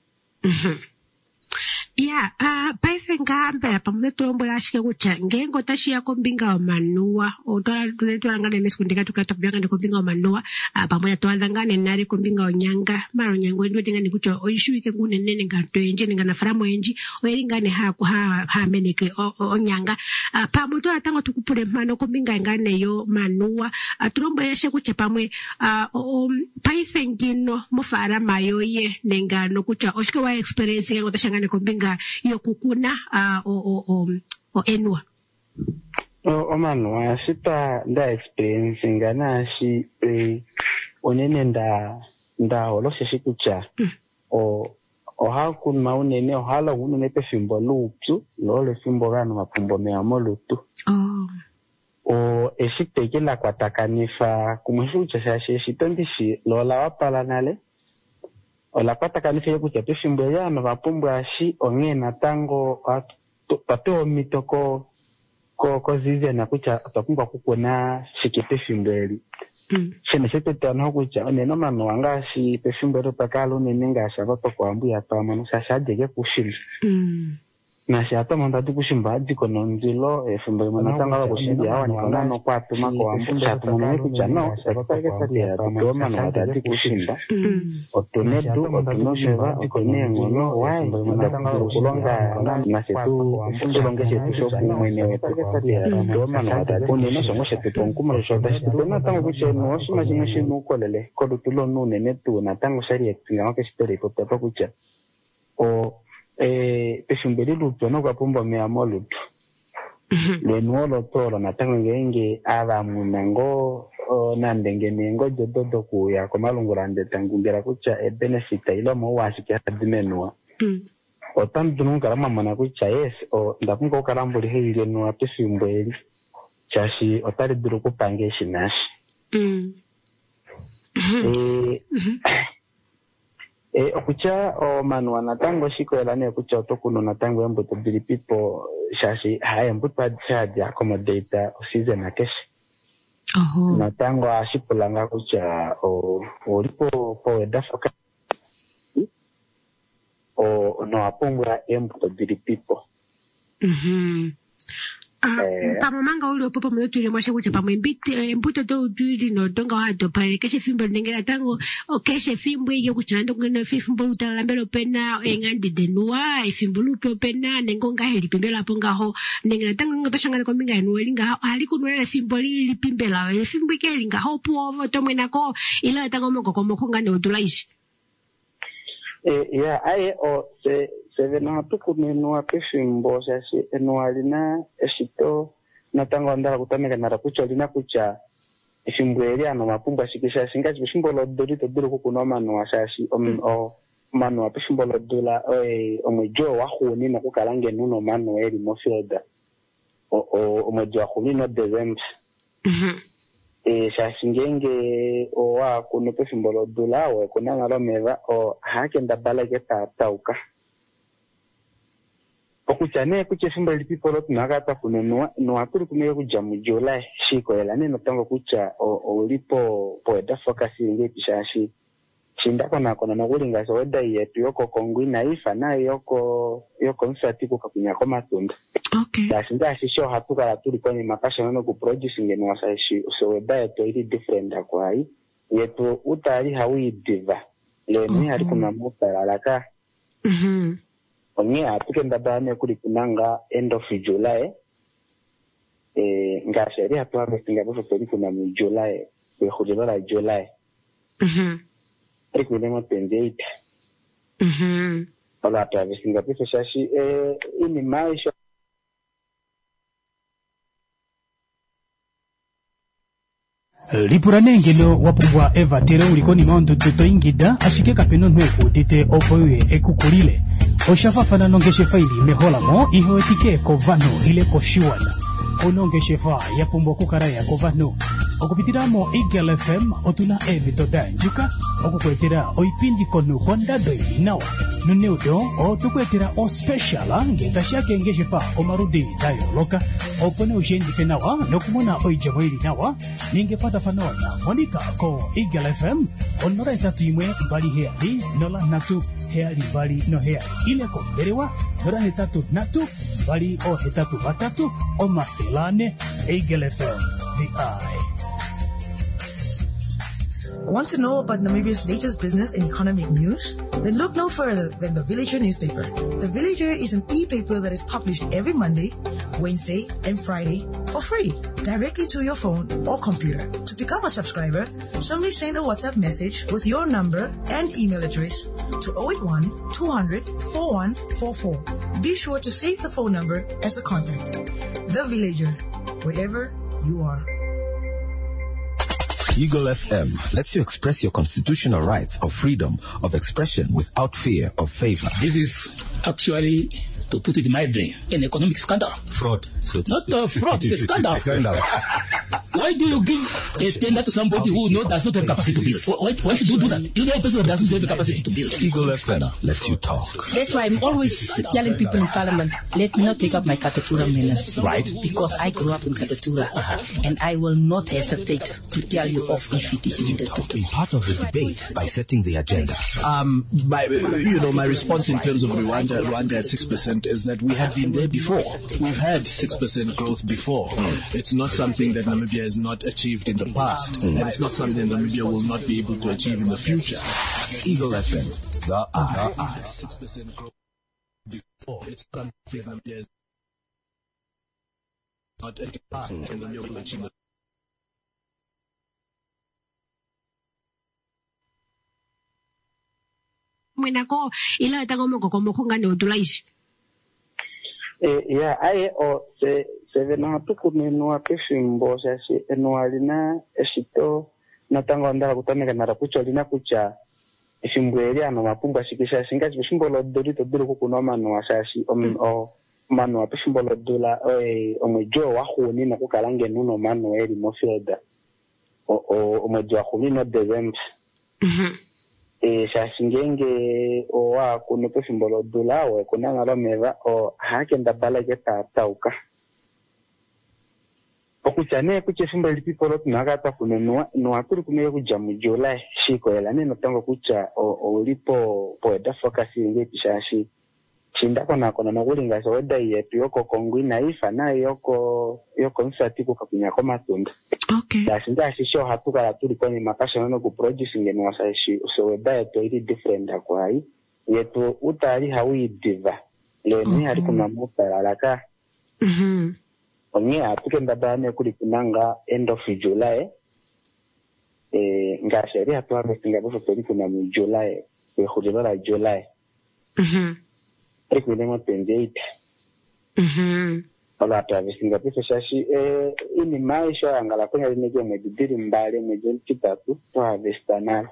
Speaker 7: ya paife ngamba pamoja tuombola ashike kucha ngengo tashia kombinga wa manua otola tulangane meskundika tukatapyanga ndi kombinga wa manua pamoja tuadhangane nari kombinga wa nyanga maro nyango ndio tingani kucha oishuike ngune nene ngato enje ngana faramo enji oeringane ha meneke onyanga pamoja atango tukupule mano kombinga ngane yo manua turombola ashike kucha pamwe paife ngino mufara mayoye nengano kucha oshike wa experience ngengo tashangane kombinga yokukuna enwa
Speaker 8: omanwa sita nda experience ngana shi onene nda holose shikucha hakun maunene hala unene pe fimbo lutu lole fimbo gano mapumbo meamo lutu esiteke la kwatakanifa kumushucha shashi shitondishi lola wapala nale ola pata kanisa yokucha pefimbo yana vapumbo ashi ongena tango pateo mitoko ko zize na kucha tapumba kukuna shike pefimbo eli shene shete tano kucha oneno mano wanga shi pefimbo ro pakalo nenenga shabato kwa ambu ya pama no shashadege kushimba na shato manda tukushimba adiko nonzilo efimbo mana tanga kushimba awa ni kana no kwa tuma kwa ambu shato mano kucha no sapake salia ndo mano adati kushimba otonedu otonosheva ikone ngono wai ndatanga kulonga na setu kulonga setu shoku mwene sapake salia ndo mano adati oneno songo setu tonkuma shoda setu na tango kucha no shima jimeshi no kolele kodo tulo no nenetu na tango sharia kinga ke story ko papa kucha peshumbeli luto no kapumba meamo luto lenuolo tolo na tango ngenge ava munango nandenge nengo jododo kuya komalungurande tangungera kucha benefita ilo mo washike hadimenua otandu nunga mama kucha yes ndakunga ukalambuli heile no peshumbeli chashi otari duru kupange shinashi okucha manu wanatango shiko elane okucha otokuno natango embuto bili people shashi haya mbuto adshadi accommodate season akeshi natango ashipulanga kucha olipo poweda foka no apongura embuto bili people
Speaker 7: pamomanga uli opopa mwe tuile mwashe kucha pamwe mbuto to utuli no tonga wato pale keshe fimbo nengela tango keshe fimbo iyo kuchana ndo ngeno fimbo utalambelo pena engandi denua fimbo lupe pena nengonga heli pimbela ponga ho nengela tango ngotoshangana kombinga enu elinga ali kunwele fimbo lili pimbela fimbo ikelinga ho puo to mwenako ila tango mongo komokonga ne utulaishi
Speaker 8: ya aye o se vena tukunenua pefimbo sasi enualina esito natango andala kutameka nara kucha lina kucha efimbo eliano mapumba shikisha singachi pefimbo lodolito duro kukunwa manu asasi o manu wa pefimbo lodola omejo wahuni na kukalange nuno manu eli mofioda omejo wahuni no December shashingenge owa kuno pefimbo lodola we kunanga lomeva o hake ndabalage tauka okuchane kuche fimbo lipipolo tunakata kununua no aturi kumeye kuja mu July shiko elane no tango kucha olipo poeda focus nge pishashi shindako na kona nokulinga so weda yetu yoko kongwi na ifa na yoko msatiku kakunya kwa matunda dashinda shisho hatuka aturi kwenye makasha no ku produce nge no sashi so weda yetu ili different akwai yetu utali hawi diva le ni hari kuna mutala laka onye atukenda bane kuri kunanga end of July nga sheria tu harvesting hapo peli kuna mu July kwa hujela July ari kuna mapendeit ala tu harvesting hapo shashi ini maisha
Speaker 9: Lipuranengelo wapubwa Eva tere ulikoni maondo toto ingida ashike kapeno nweku tite opoye ekukulile oshafafana nongeshe faili meholamo iho etike kovano ile koshiwana onongeshe fa yapumbwa kukaraya kovano okupitiramo Eagle FM otuna evitoda njuka okukwetera oipindi konu kondado inawa nuneudo otukwetera o special ngetashake ngeshe fa omarudi dayo loka opone ushendi fenawa nokumona oijamo ili nawa ningepata fanona monika ko Eagle FM onora etatu imwe bali heali nola natu heali bali no heali ile ko berewa nora hetatu natu bali o hetatu batatu o mafilane Eagle FM the eye.
Speaker 10: Want to know about Namibia's latest business and economic news? Then look no further than The Villager newspaper. The Villager is an e-paper that is published every Monday, Wednesday, and Friday for free, directly to your phone or computer. To become a subscriber, simply send a WhatsApp message with your number and email address to 081 200 4144. Be sure to save the phone number as a contact. The Villager, wherever you are.
Speaker 5: Eagle FM lets you express your constitutional rights of freedom of expression without fear of favor.
Speaker 11: This is actually, to put it in my brain, an economic scandal.
Speaker 5: Fraud. So
Speaker 11: not fraud, it's a scandal. Why do you give a tender to somebody who does not have capacity to build? Why should you do that? You know a person who doesn't have the capacity to build.
Speaker 5: Eagle FM lets you talk.
Speaker 12: That's why I'm always telling people in Parliament, let me not take up my Katatura menace.
Speaker 5: Right.
Speaker 12: Because I grew up in Katatura. And I will not hesitate to tell you off if it is needed to.
Speaker 5: Be part of the debate by setting the agenda.
Speaker 13: My response in terms of Rwanda at 6% is that we have been there before. We've had 6% growth before. It's not something that Namibia has not achieved in the past, and it's not something Namibia will not be able to achieve in the future.
Speaker 5: Eagle FM, the eye.
Speaker 13: 6% growth before. It's something Namibia has not achieved in the past, and Namibia will achieve the
Speaker 7: mwenako ila tango como kongane utulaishi
Speaker 8: ya aye o se vena tukunenua pefimbo sasi enualina esito natango andala kutameka nara kucha lina kucha efimbo eliano mapumba shikisha singachi pefimbo lodolito duro kukunwa manu asasi manu pefimbo lodola omejo wahuni na kukalange nuno manu eli mofioda omejo wahuni no December shashingenge owa kuno pefimbo lodola we kunanga lomeva o hake ndabalage tauka okuchane kuche fimbo lipipolo tunakata kununua no aturi kumeye kuja mu July shiko elane no tango kucha olipo poeda focus nge pishashi chinda kona nokulinga so weda yetu yoko kongwina ifa na yoko nsati kukakunya kwa matunda.
Speaker 7: Okay.
Speaker 8: Sinda shisho hatuka la tuli kwenye makasha nono kuproduce ngeni wasaishi so weda yetu ili different kwa hii yetu utali hawi diva le ni hali kuna muta alaka onye atuke ndabane kuli kunanga end of July nga sheri hatu harvestinga bofo kuli kuna mu July kuhulila July Rekwilemo 28. Ola harvestinga bofo shashi ini maisha angala kwenye lineje mwedidiri mbale mwedidiri kitatu to harvestana.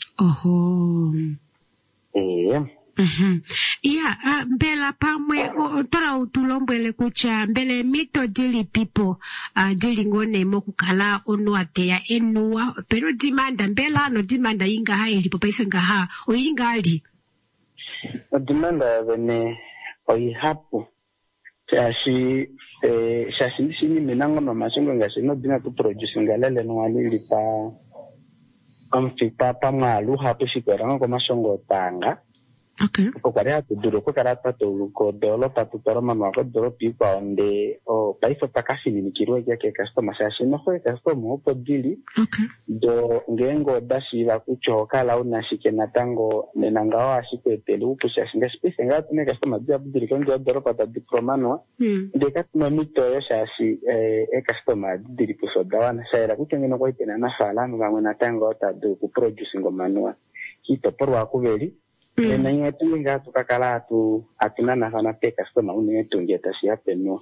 Speaker 7: Yeah, mbela pamwe tola utulombwele kucha mbele mito dili people dili ngone mo kukala ono ateya enua pero dimanda mbela no dimanda inga ha ilipo paisa nga ha o inga ali
Speaker 8: dimanda vene oi hapo shashi shini minango no masongo ngasi no dina to produce ngalele no alili pa amfipa pa malu hapo shikoranga kwa masongo tanga.
Speaker 7: Okay.
Speaker 8: Kwa hatu duro kwa karata tuluko dolo patu toroma mwako dolo pipa onde paifo takasi ni nikirua yake customer shashi no kwa customer upo dili.
Speaker 7: Okay.
Speaker 8: Do ngengo dashi wa kuchoka la unashike natango nenangawa ashike telu upo shashi nga space nga tune customer dia dili konjo dolo pata diplomano ndeka tuna mito yo shashi customer dili kusodawana shaira kuchengeno kwa itena na falano wa natango tadu kuproduce ngomanua hito porwa kuveli. Na yetu inga tukakala atunana sana pe customer unetu ngeta si apeno.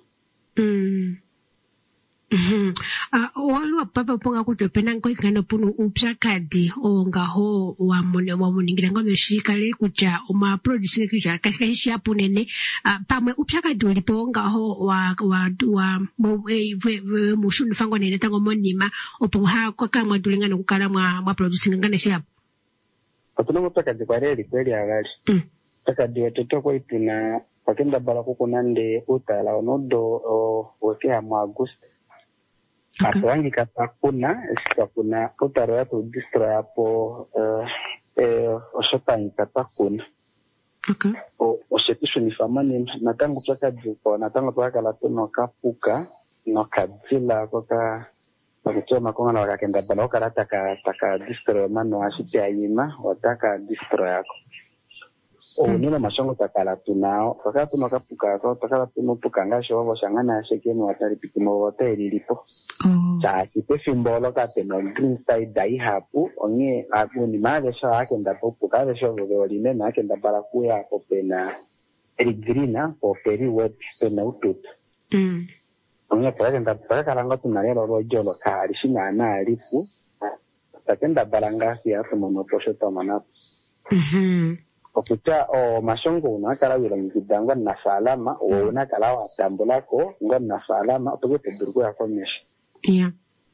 Speaker 7: Walu papa ponga kutopena ngo ikano punu upsakadi onga ho wa muningira ngono shikale kucha uma produce kucha kasika shi apunene pamwe upsakadi uliponga ho wa mushunu fango nene tango monima opo ha kwa kama tulingana kukala mwa produce ngane shi apu.
Speaker 8: Atuna mutaka kweli kweli agali. Takadi watoto kwa ituna wakenda bala kukunande utala onodo wekea mu August. Atuangi katakuna kuna utaro yato distro yapo oshotangi katakuna.
Speaker 7: Okay.
Speaker 8: Oshetisho ni famani natangu takadi kwa natangu twakala tuno kapuka no kadzila koka wakichoma konga na wakakenda bala wakarata taka distro mano ashite ayima wataka distro yako nino mashongo takala tunao wakati tunakapuka kwa takala tunopuka ngasho wabo shangana shekeni watari pikimo wote lilipo cha kipefi mbolo kate no green side dai hapu onye ni mage sha akenda popuka ave sho voline na akenda bala kuya kopena eri greena po peri wet pena utut onye pakenda pakalanga tunalelo rojolo kali shingana alifu takenda balanga si afu monoposho tamanapo okucha mashongo unakala wila ngidangwa na salama unakala watambulako ngona salama tugote durgo yakomesha.
Speaker 7: Yeah.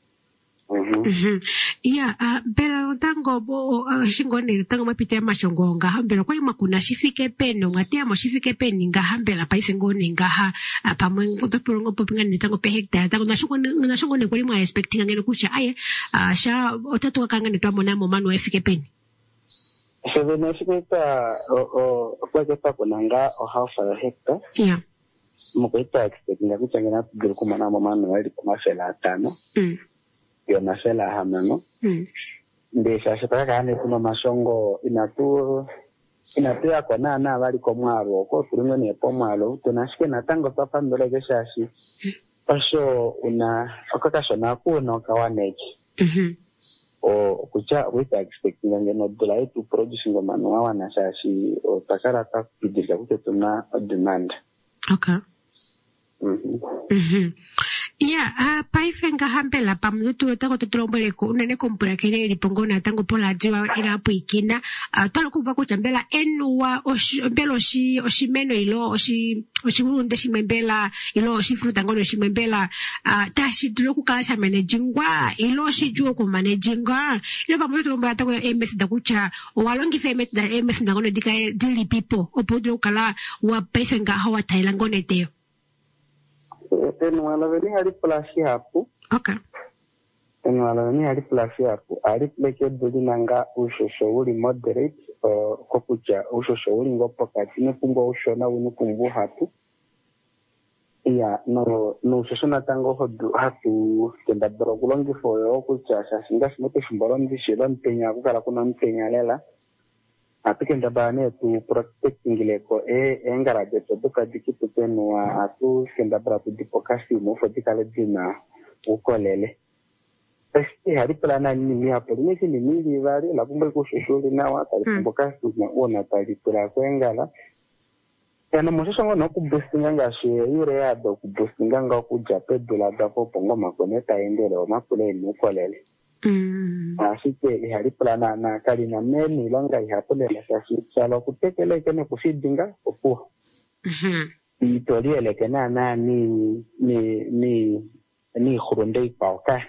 Speaker 7: Yeah, pero tango shingone tango mapite mashongo nga hambela kwa makuna shifike peno ngatia mo shifike peni nga hambela pa ifengone nga ha pamwe ngotopolongo popinga nitango pe hectare tango na shingone kwa mwa expecting ngene kucha aye sha otatu kanga nitwamona mo manu ifike peni.
Speaker 8: Sevena shiketa kwa keta kunanga half a hectare.
Speaker 7: Yeah.
Speaker 8: Mkweta expecting kucha ngena tuduko mana mo manu wali kuma fela 5. Yo nasela hamano ndesha shitaka kane kuna mashongo inatua kwa na bali ko mwaro ko turingo ne po mwaro tunashike natango papa ndole geshashi pasho una akakasho na kuno kawaneki kucha with expecting ngeno dola to produce ngomano wana shashi takara ta kidila kutuna demand.
Speaker 7: Okay. Yeah, paifenga hambela pamutu tako tutrombele ko nene kompura kene lipongo na tango pola jiwa ila puikina tolo kuba ko chambela enwa oshibelo oshimeno ilo oshirunde shimembela ilo oshifuta ngono shimembela tashi duro kukasha managingwa ilo shijuo ko managingwa ilo pamutu tromba tako MS dakucha walongi femet da MS ngono dili people opodro kala wa paifenga hawa Thailand teo.
Speaker 8: Wala veni hadi plasi hapo.
Speaker 7: Okay.
Speaker 8: Wala veni hadi plasi hapo. Hadi pleke budi nanga ushosho uli moderate kokuja ushosho ulingo pokati nepungo ushona winupungu hatu iya no shosho natango hatu tenda bro kulongifo yo kucha shasinga sinote shimbolo ndishilo mpenya kukala kuna mpenya lela atukenda bane tu protecting leko engaraje to duka dikitu tenwa atu kenda bra tu dipokasi mo fotikale dina ukolele hari plana ni hapo ni mili vari la kumbe kushusuli na wata dipokasi na ona tali kula kwengala yana mosho ngo no kubustinga ngashe yure ya do kubustinga ngo kuja pedula da pongo makoneta endele makule ni ukolele asike hari plana na kali na meni longa ihapolela sasi salo kutekele kene kufidinga opo itoriele kena na ni khurundei pauka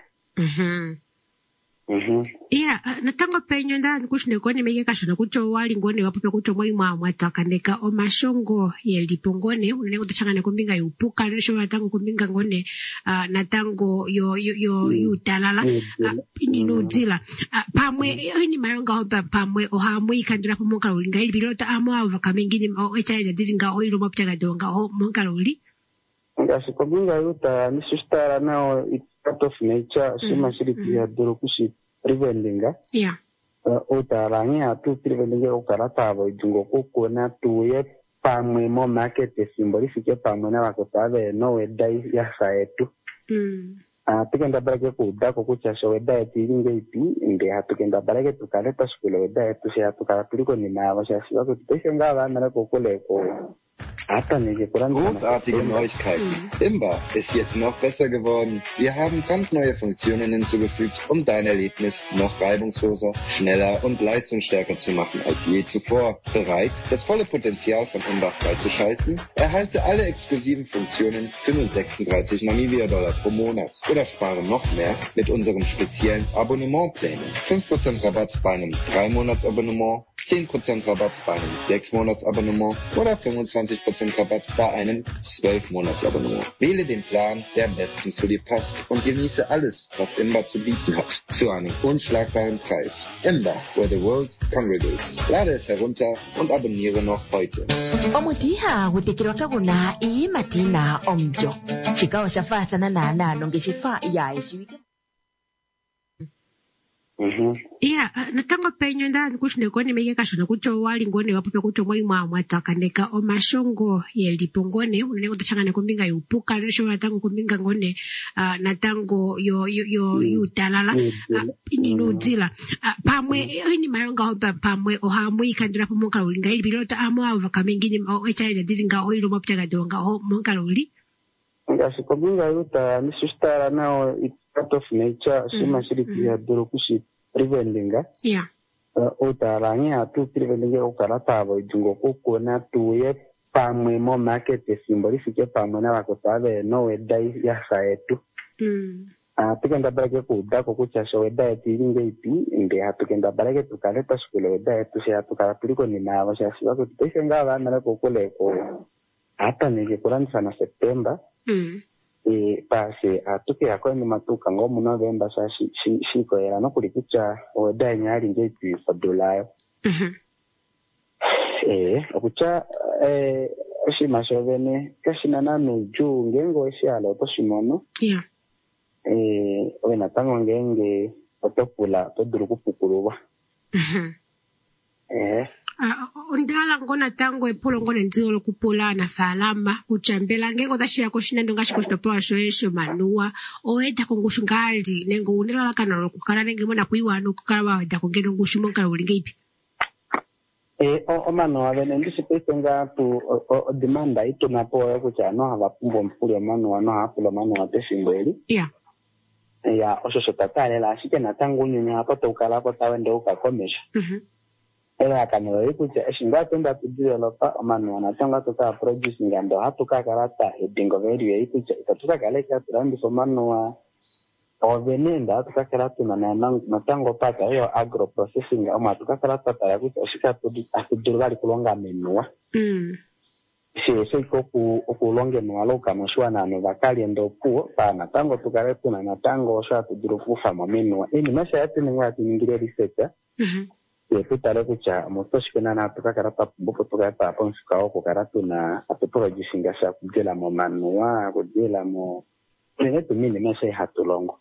Speaker 7: iya natango penyo ndani kushine kone mege kashona kucho wali ngone wapo kucho mwali mwatakandeka omashongo yelipongone unene kutachangana kombinga yupuka nisho natango kombinga ngone natango yo utalala inudzila pamwe ini mayonga hopa pamwe ohamwe ikandura pamonga ulinga ili bilota amwa avaka mengine echaja diringa oilo mapyaga donga o monga uli
Speaker 8: ngasi kombinga yuta nisustara nao part of nature sima shiriki ya durukushi prevendinga utarangi atu prevendinga ukarata jungo kukuna tuye pamwe mo market simboli fike pamwe na wakotave no wedai ya saetu tukenda barake kuda kukuchasha wedai tiringe ipi inde hatukenda barake tukaleta shukule wedai tushe hatukaratuliko ni nawa shashi wako tuteshenga wana kukuleko.
Speaker 14: Großartige Neuigkeiten. Imba ist jetzt noch besser geworden. Wir haben brandneue Funktionen hinzugefügt, um dein Erlebnis noch reibungsloser, schneller und leistungsstärker zu machen als je zuvor. Bereit, das volle Potenzial von Imba freizuschalten? Erhalte alle exklusiven Funktionen für nur 36 Namibia-Dollar pro Monat oder spare noch mehr mit unseren speziellen Abonnementplänen. 5% Rabatt bei einem 3-Monats-Abonnement, 10% Rabatt bei einem 6-Monats-Abonnement oder 25% Rabatt bei einem 12-Monats-Abonnement. Wähle den Plan, der am besten zu dir passt und genieße alles, was Imba zu bieten hat, zu einem unschlagbaren Preis. Imba, where the world congregates. Lade es herunter und abonniere noch heute.
Speaker 2: Omutiha gutekirwa kaguna ii matina omjo. Chikao shafasana na nongeshifa ya eshiwike.
Speaker 7: Iya natango penyo ndani kushine kone mege kashona kucho wali ngone wapo kucho mwali mwatakandeka omashongo yelipongone unene kutachangana kombinga yupuka nisho natango kombinga ngone natango yo utalala inudzila pamwe ini mayonga hopa pamwe ohamwe ikandura pamonga ulinga ili bilota amwa avaka mengine echaja diringa oilo mapyaga donga monga uli
Speaker 8: ngasi kombinga yuta nisustara nao part of nature sima shiriki ya durukushi prevendinga utarangi atu prevendinga ukarata jungo kukuna tuye pamwe mo market simboli fike pamwe na wakotave no wedai ya saetu tukenda barake kuda kukuchasha wedai tiringe ipi inde hatukenda barake tukaleta shukule wedai tushe hatukarapiliko ni nawa shashi wako tuteshenga wana kukuleko hata nilikuranisa na Septemba pase atuke yako ni matuka ngo November sa shiko era no kulikucha wedai nyali ngepi fadulayo okucha shimashovene kashina nanu juu ngengo eshala otoshimono wena tango ngenge otopula toduru kupukuruba
Speaker 7: ondala ngona tango epulo ngone nzilo kupula na falama kuchambela ngeko dashia koshina ndonga shikoshitopoa shoesho manua oeta kongushu ngali nengo unela kana kukala nenge mona kuiwa no kukala wa da kongeno ngushu monka ulinga ipi
Speaker 8: omano avene ndisipesenga tu demanda ito napo yakucha no havapumbo mpuli omano no hapulo mano ateshimbeli ya osho tatale la shike na tangu nyunya hapo tukala hapo tawende ukakomesha era akanyo ikucha eshinga tenda kudevelopa omano anatanga tota produce ngando hatuka karata hedingo value ikucha itatuka kaleka turandi somano wa ovenenda tukakaratu na tango pata yo agro processing ama tukakarata ta yakucha shika tudurgali kulonga menua siko kulonge nwalo kama shwana ne bakali ndo puo pana tango tukaretu na tango sha tuduru kufa menua ini mesha yati ngati ngire research tutale kucha motoshikena na tukakarata buko tukapa ponsuka oko karatu na atuproducinga sa kujela mo manua kujela mo neto mini mese hatulongo.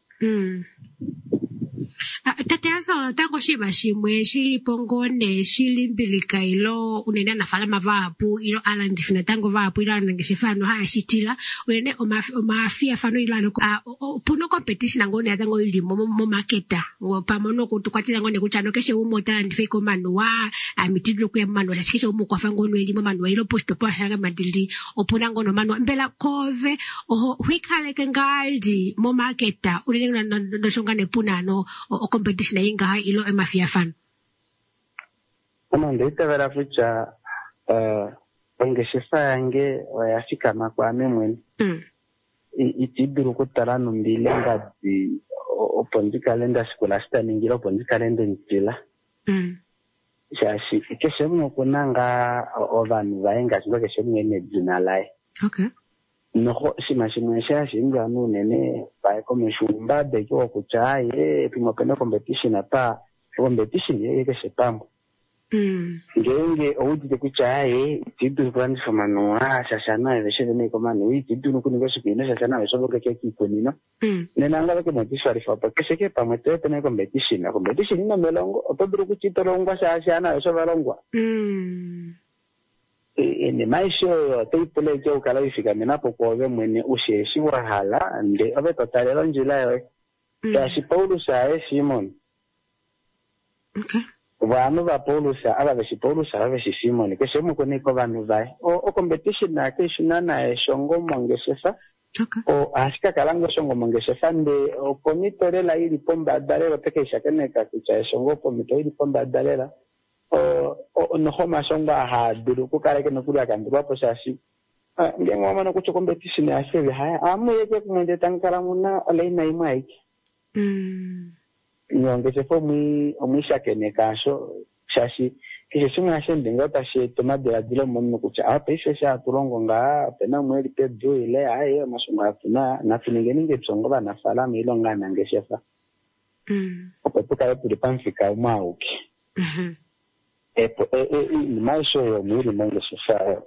Speaker 7: Tateaso tango shiba shimwe shili pongone shili mbilika ilo unene nafalama vapu ilo ala ndifina tango vapu ilo nangeshifano haya shitila unene omafia fano ilano puno competition ngone atango ili mo marketa pamono kutukwatira ngone kuchano keshe umota ndifeko manwa amitidlo kwe manwa shikisha umukwa fangono ili mo manwa ilo posto po shanga madildi opuna ngono manwa mbela kove hwikale kengaldi mo marketa unene ndoshongane punano competition inga ilo emafia fan.
Speaker 8: Kama ndita vera fucha ongeshefa yange wayafika makwame mweni. Itiburu kutarano mbile ngadi opondi kalenda sikulasta ningila opondi kalenda njila. Shashi ikeshemu kunanga ovanu vaenga zimba keshemu ene jinalai.
Speaker 7: Okay.
Speaker 8: Noko shimashimwesha shimba nene bai komeshumba beki wa kuchaye tumapenda competition apa competition yeke sepambo ngenge owudide kuchaye tidu kwani famanoa shashana eveshene komani wi tidu nukuniko shikina shashana eshoboke kekikonino nena ngaba ke motisha rifa pa keseke pamete tene competition ina melongo otoduru kuchitolongwa shashana eshobalongwa ene maisho teipole ke ukala ifika minapo kwa mwene usheshi wa hala nde abe totalelo njila yewe kashi Paulus ae Simon.
Speaker 7: Okay.
Speaker 8: Vanu va Paulus ababeshi Paulus ababeshi Simon keshe mukone ko vanu vai o competition na keshina na shongo mongesesa.
Speaker 7: Okay.
Speaker 8: O ashika kalango shongo mongesesa nde o komitorela ili pomba dalera peke shakene kakucha shongo pomito ili pomba dalera. No mashonga haduru kukareke nokula kandwa poshashi ngengo mana kucho competition ya shebe haya amuyeke kumende tankara muna oleina imaiki nyonge fo omwisha kene kasho shashi kishe shunga shende ngota she tomade adilo monno kucha apa ishe sha tulongo nga pena mweli pedo ile aye mashonga tuna na tuningeninge tsongo bana fala milo ngana ngeshefa opepuka yetu lipanfika umauki maisho yo mwili monge shifaya.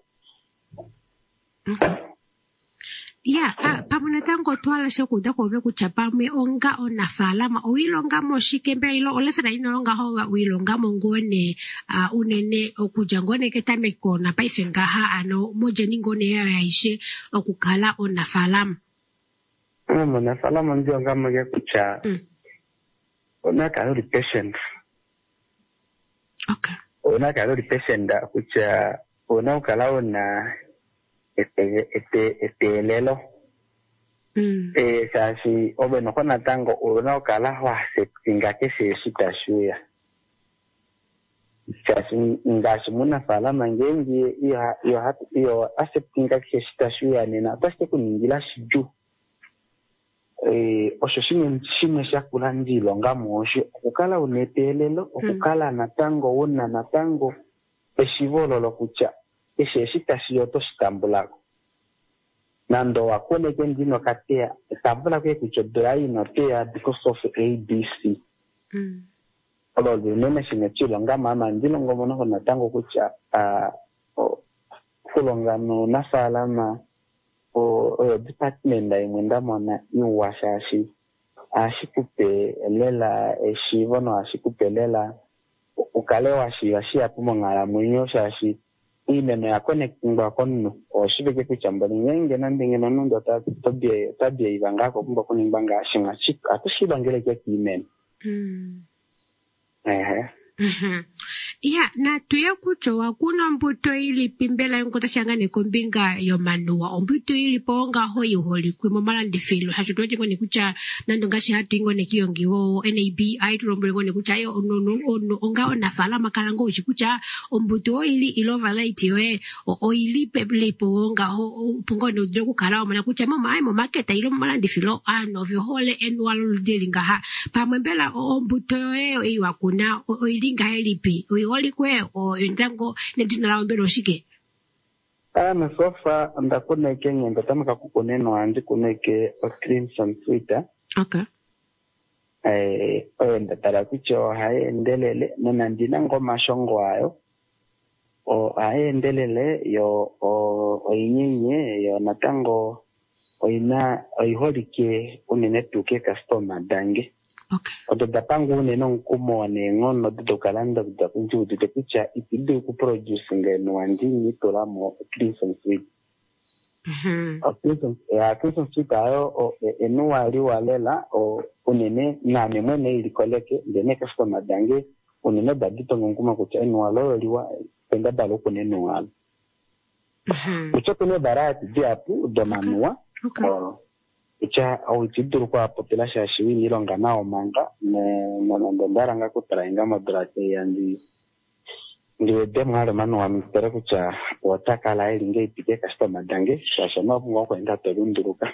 Speaker 7: Pamuna tango twala shekuda kove kuchapame onga onafalama oilonga moshikembe ilo olesana ino onga hoga uilonga mongone unene okujangone ketameko na paifenga ano mojeni ngone ya ishe okukala onafalama.
Speaker 8: Onafalama ndio ngama ya kucha. Onaka uri patient.
Speaker 7: Okay.
Speaker 8: Ona kalori pesenda kucha ona ukalao na lelo sashi obe no kona tango ona ukala wa septinga kese sitashuya sashi ngashi muna fala mangengi iyo aseptinga kese sitashuya nina paste kuningila shiju oshoshime shakula ndilo ngamoshe okukala unepelelo okukala natango una natango eshivolo lokucha eshitasiyoto shitambulako nando wakone kendino katea tambula kwe kuchodora inotea because of ABC ololu nene shinechilo ngama ndilo ngomono natango kucha kulongano nafalama o department da imwenda mona iwashashi ashikupe lela eshivono ashikupe lela ukalewa shi apumo ngala munyo shashi ineno ya connecting ba konno o shibeke kuchamba ngenge nandinge nondo tabie ibangako kumba kunimbanga shinga chik atushibangele ke kimen
Speaker 7: na tuye kucho wakuna mbuto ili pimbela yungota shangane kombinga yomanua mbuto ili ponga hoi holi kwemo malandi filo hashutuwaje ngone kucha nandongashi hatu ingone kiongi wo NAB aitu rombole ngone kucha yo onga onafala makalango uchikucha mbuto ili ilova laiti we ili peble ponga pongone ujoku kalao mana kucha mo marketa ilo malandi filo novyo hole annual dealing ha pamwembela mbuto yo wakuna ilinga helipi oli kwe o ndango netina la ombelo shike
Speaker 8: sofa ndakuna kenge ndatamaka kukoneno andi kuneke Crimson Twitter.
Speaker 7: Okay.
Speaker 8: oyenda tala kucho haendelele nonandina ngoma shongo ayo o haendelele yo oinyenye yo natango oiholike unene tuke customer dange. Oto dapangu unene nkumo wane ngono dodo kalanda dodo kunju dodo kucha ipidu ku produce ngeno wandini tolamo Crimson Sweet. Crimson Sweet ayo enuwali walela unene na memwene ilikoleke ndene customer dange unene badito nguma kucha enuwalo liwa penda dalo kunene walo. Uchoto ne barati diapu domanua. Icha au tiduru kwa popula shashi nilonga nao manga na ndaranga kutrainga madrate yandi ndiwe demwale manu wa mpere kucha wataka la ilinge ipike customer dange shasha mabu wako enda tolunduruka.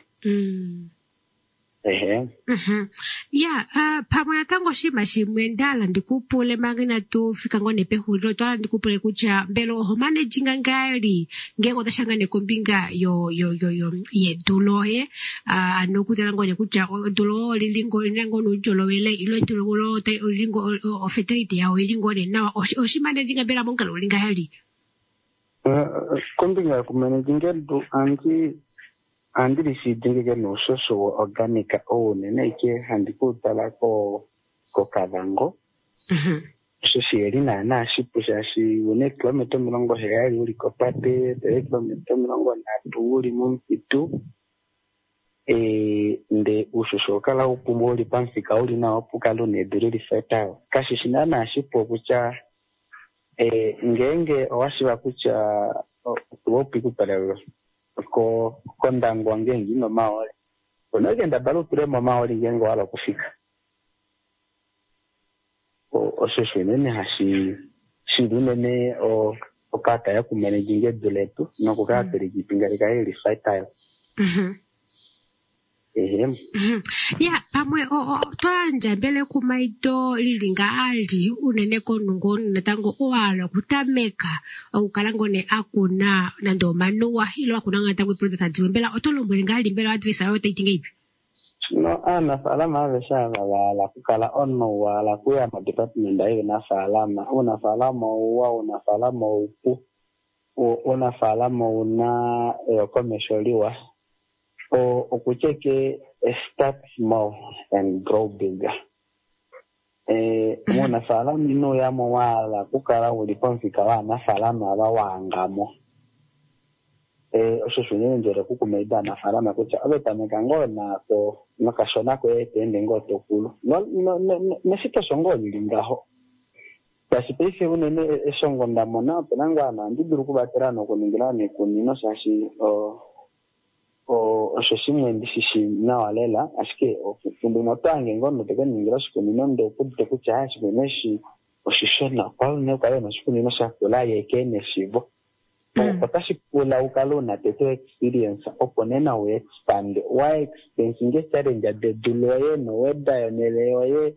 Speaker 7: Ya, pamwe tango shima shimwendala ndikupule magina tu fika ngone pehuliro twala ndikupule kucha mbelo homane jinga ngali ngengo tashangane kumbinga yo ye duloye anokutela ngone kucha dulo lilingo nujolo wele ilo dulo te lilingo ofeterite ya lilingo ne na oshimane jinga bela monka linga hali
Speaker 8: kumbinga kumene jinga du andiri si dinge no soso organica nene ike handikutala ko kavango. Sosieri na shipusha si une kilometer milongo hegari uli kopate 3 kilometer milongo na tuuli mumpitu nde usoso kala upumbo uli pansika uli na opukalo nedurili fetao kashi shinana shipo kucha ngenge owashiwa kucha uopi kupalewa ko kondango ngengi no maole onagenda balo turema maole ngengo wala kufika osho nene hashi shirunene okata ya kumanage letu no kukata ligipingalika ili faitile.
Speaker 7: Ya pamwe twanja mbele kumaito lilinga aldi unene konungo natango owala kutameka ukalangone akuna nando manuwa hilo akuna ngatango product adziwe mbela otolombo ngali mbela advisa yote itinga ipi
Speaker 8: no ana salama avesha la kukala ono wala kuya ma department ayo na salama una salama una salama upu una salama una komesholiwa okucheke start small and grow bigger. Muna salama ino yamo wala kukala uliponsika wana salama wawangamo. Osho shunye njere kukumeida na salama kucha abeta mekango na ko nakashona ko etende ngoto kulu. Nesita songo nilingaho. Kasipese unene esongo ndamona penangwa na ndiduru kubaterano kuningilane kunino sashi oshimwe ndishishi na walela ashike ofundu notange ngono tekeningira shikunino ndo kudde kucha shimeneshi oshishona kwalne kwa yema shikunino shakula yekene shibo Patashi kula ukaluna teto experience oponena we expand wa experience nge challenge de duloye no weda yoneleoye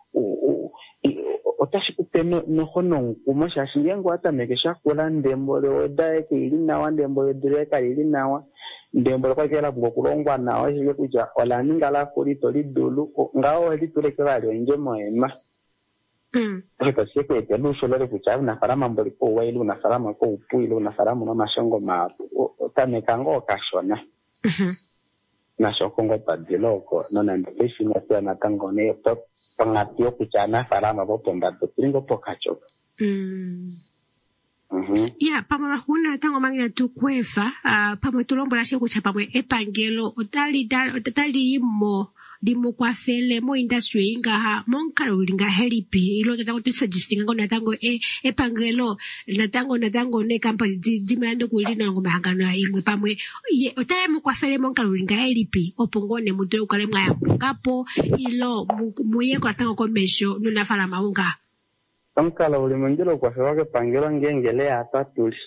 Speaker 8: otashi kupeno no hono kumasha shingengo hata mekesha kula ndembole weda yake ilinawa ndembole direka ilinawa ndembole kwa kela ngokulongwa nawo shige kuja olaninga la kulito lidulu ngao lituleke bali nje moema Eka siku ete luso lere kuchavu na farama mbolipo wailu na farama ko upuilu na farama na mashongo maapu tamekango kashona na shokongo padiloko nona ndepeshi na pia natango ne top pangatio kuchana farama bopo mbato pringo pokacho
Speaker 7: Ya pamwe huna tango mangira tu kwefa pamwe tulombo la sheku cha pamwe epangelo otali imo dimu kwa fele mo industry inga monka ulinga helipi ilo tatango tu suggesting ngona tango epangelo natango ne company dimando kulina ngoma hangana imwe pamwe otaya kwa fele monka ulinga helipi opongone mudwe ukale mwaya ngapo ilo muye kwa tango komesho nuna fala maunga
Speaker 8: Kamkala ulimwenjilo kwa sababu pangelo ngengele atatuli.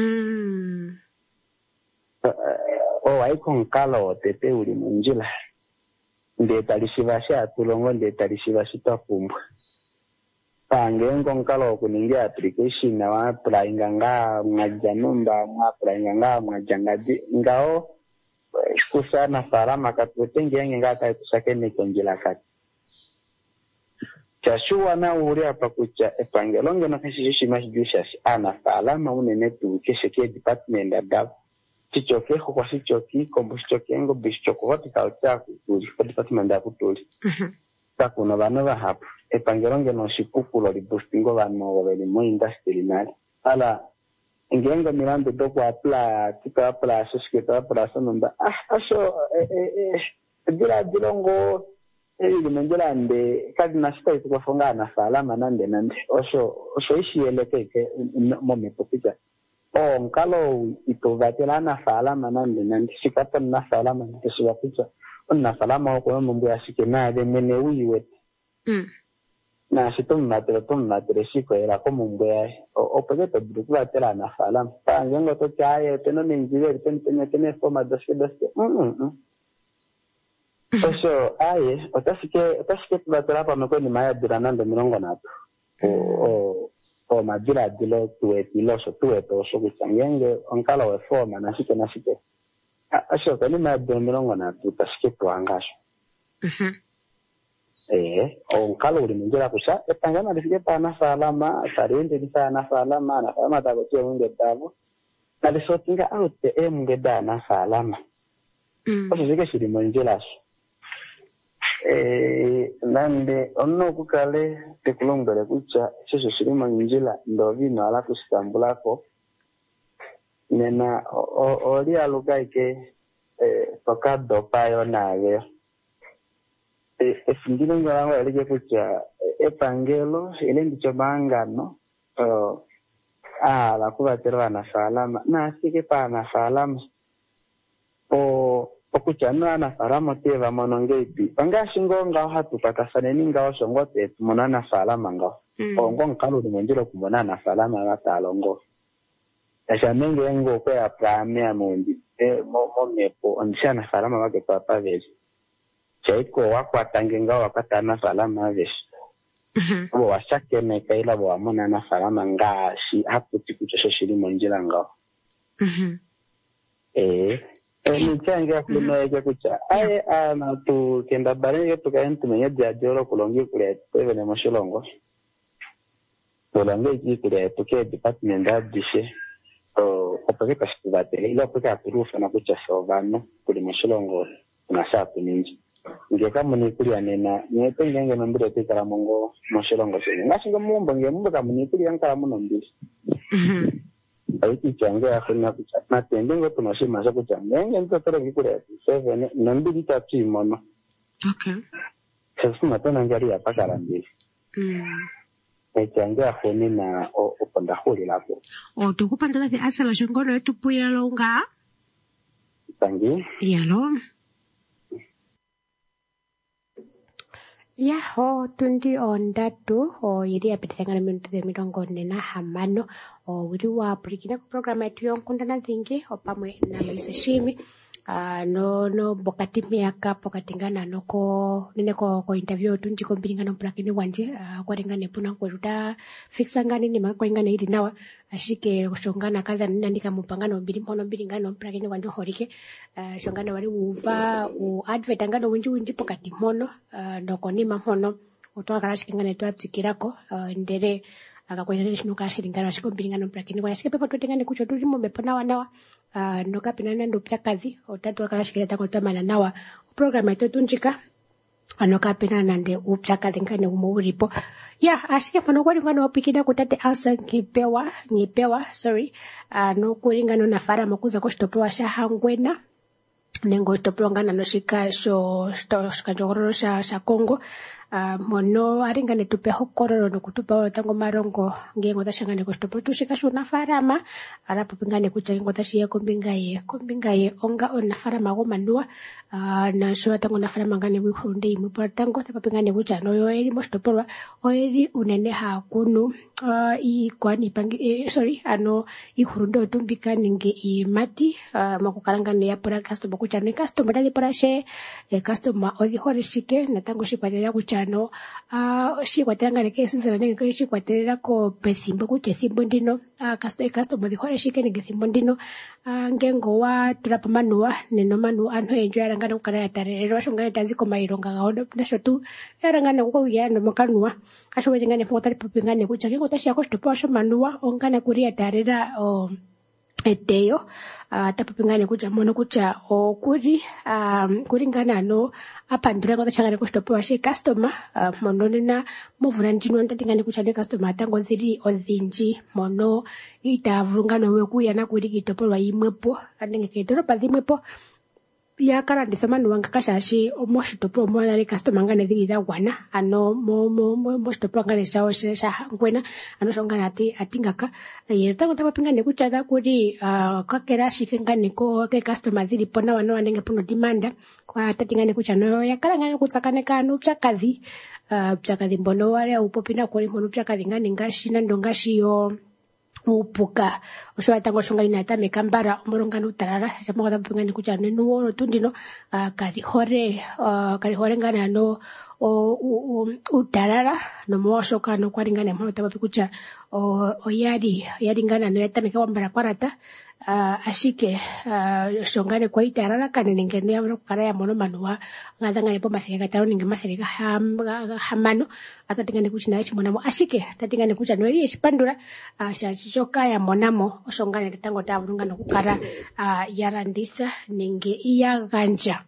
Speaker 8: Waiko nkala otepe ulimwenjila. Nde talishivasha atulongo nde talishivasha tapumbwa. Pangengo nkala okuningia application na wapula inganga mwajanumba mwapula inganga mwajangaji. Ngao kusana salama katutengi yangi ngaka ikusake nekonjila kati. chashua na uri hapa kucha epangelonge na kishishi mashijusha ana salama unene tu kishike department adabu chichoke kwa chichoki kombo chichoke ngo bichoko hoti kaucha kutuli kwa department adabu kutuli takuna bana ba hapo epangelonge no shipukulo libustingo bano wabeli mo industry nali ala ingenga mirando doko apla tika apla sosketa apla sonunda asho dilongo limenjela nde kadi nasita itukafonga na salama nande osho ishielekeke momepopita nkalo itovatela na salama nande sikata na salama nitesiwapita na salama oko mambo yashike nade mene uiwe na sitummatele siko era como mbwe opogeta bukuvatela na salama pa ngengo to chaye teno ninjile tene forma doske so aye otasike tubatela pa mko ni maya duranando milongo nato o madira dilo tuetilo so tueto so kuchangenge onkala we forma na sike asho kani maya milongo nato tasike tuangasho onkala uri munjira kusha etangana lisike pa na salama tarende bisa na salama na kama tabotie munge dabo na lisotinga out munge da na salama oso sike shiri munjira nande onno kukale tekulombele kucha chiso shirima njila ndo vino alafu stambulako nena oli alukaike tokado payo nawe efindile ngalango elike kucha epangelo ile ndicho bangano la kubatera na salama na sike pa na salama okuchana na salama teva monongeipi pangashingo ngao hatu pakasaneni ngao shongote tumonana salama ngao ongo nkalo dimwenjiro kumona na salama watalongo yashanenge ngo kwa pramea mundi momepo ondishana salama wake papa vezi chaiko wakwatange ngao wakatana salama vezi abo washake mekaila bo amona na salama ngashi hapo tikuchosho shiri monjira ngao ni changa kuno yake kucha na tu kenda barenge tukaentu menye diajoro kulongi kule teve ne moshilongo tolonge iki kule tuke department adishe opeke shitubate ila peka turufa na kucha sovano kule moshilongo na sapu ninji ngeka muni kuli anena nyete ngenge nambire tekara mongo moshilongo sene ngashinga mumbo ngemumbo kamuni kuli yankara muno mbisi aiki change afuna kucha na tendengo tunashima sako change nitotoro ngikure 7 nambili tatu mono sasa matana ngari hapa karambili change afuni na oponda huli lako
Speaker 7: tukupanda tafi asala shongono yetu puira longa
Speaker 8: tangi
Speaker 7: yalo
Speaker 1: tundi ondatu iri apitangana minuto de mirongo nena hamano wiri wa prikina ku programa yetu yonkundana dhingi opamwe na Loise Shimi no bokati miaka pokatingana noko nineko interview tunji kombiringana mpulakini wanje kwaringane puna kweruta fixangani ni makwingana iri nawa ashike kushongana kaza nandika mupangano mbiri mpono mbiringano mpulakini wanje horike shongana wali uva advertangano winji pokati mono ndoko nima mono utwakala shikingana twatsikirako ndere akakwenda nishinuka shiringana shikombiringano mpulakini wanje ashike pepo twatengane kucho tulimo mepona wanawa noka pinana ndo pyakazi otatu akalashikira takotamana nawa program yetu tunjika anoka pinana nde upyakazi ngane umuripo ashike pano kwali ngano opikida kutate asa ngipewa no kuringano na fara makuza ko stopewa sha hangwena nengo stopewa ngana no shika shikajororo sha Kongo mono aringane tupe hokororo no kutupa tango marongo ngengo tashangane ko stopewa tushika shuna farama arapo pingane kuchango tashiya kombingaye onga ona farama go manua na shwa tango na farama ngane wihunde imu tango tapingane kuchano yo eri mo stopewa oeri unene hakunu kwani pangi ihurundo tumbika ninge imati makukarangane ya pora customer kuchano customer dali pora she customer odi horishike na tango shipadera kuchano kuchano shikwatera ngane kesizana nenge shikwatera ko pethimbo kuti ethimbo ndino customer dihore shike nenge ethimbo ndino ngengo wa tulapa manuwa neno manu anhu enjo yarangana kukala yatarererwa shongane tanzi komailonga gawo nasho tu yarangana kukogiyano mokanuwa asho wengane potali popingane kucha ngengo tashia koshitopo sho manuwa ongana kuri yatarera eteyo tapopingane kucha mono kucha okuri ngana no apandura ngo tachangane kushitopo she customer mono nena movuna ndino ndatingane kucha ne customer tango ziri odhinji mono itavurungano wekuya na kuri kitopolwa imwepo anenge kitoro padhimwepo yakaranditha manuwa ngakashashi omoshitopo omwana le customer ngane dhili dhagwana ano moshitopo ngane shawo shangwena ano shongana atingaka tango tapopingane kucha da kuri kakera shike ngane ko ke customer dhili pona wana wanenge puno demanda kwa tatingane kucha no yakala ngane kutsakaneka no pyakadhi mbono wale upopina kuri mono pyakadhi ngane ngashi nando ngashi yo upuka osho atango shonga inata mekambara omorongano utarara chamoga tapingane kucha nenuwo tundino kali hore ngana no utarara no mwashoka no kwaringane mwa tapapi kucha oyari ngana no yatameka wambara kwarata ashike shongane kwa itarara kane nenge no yabro kukara ya mono manuwa ngadanga yepo masirika taro nenge masirika hamano atatingane kucha na echi monamo ashike tatingane kucha no eri eshipandura shachichoka ya monamo shongane tango tavurunga no kukara yaranditha nenge iyaganja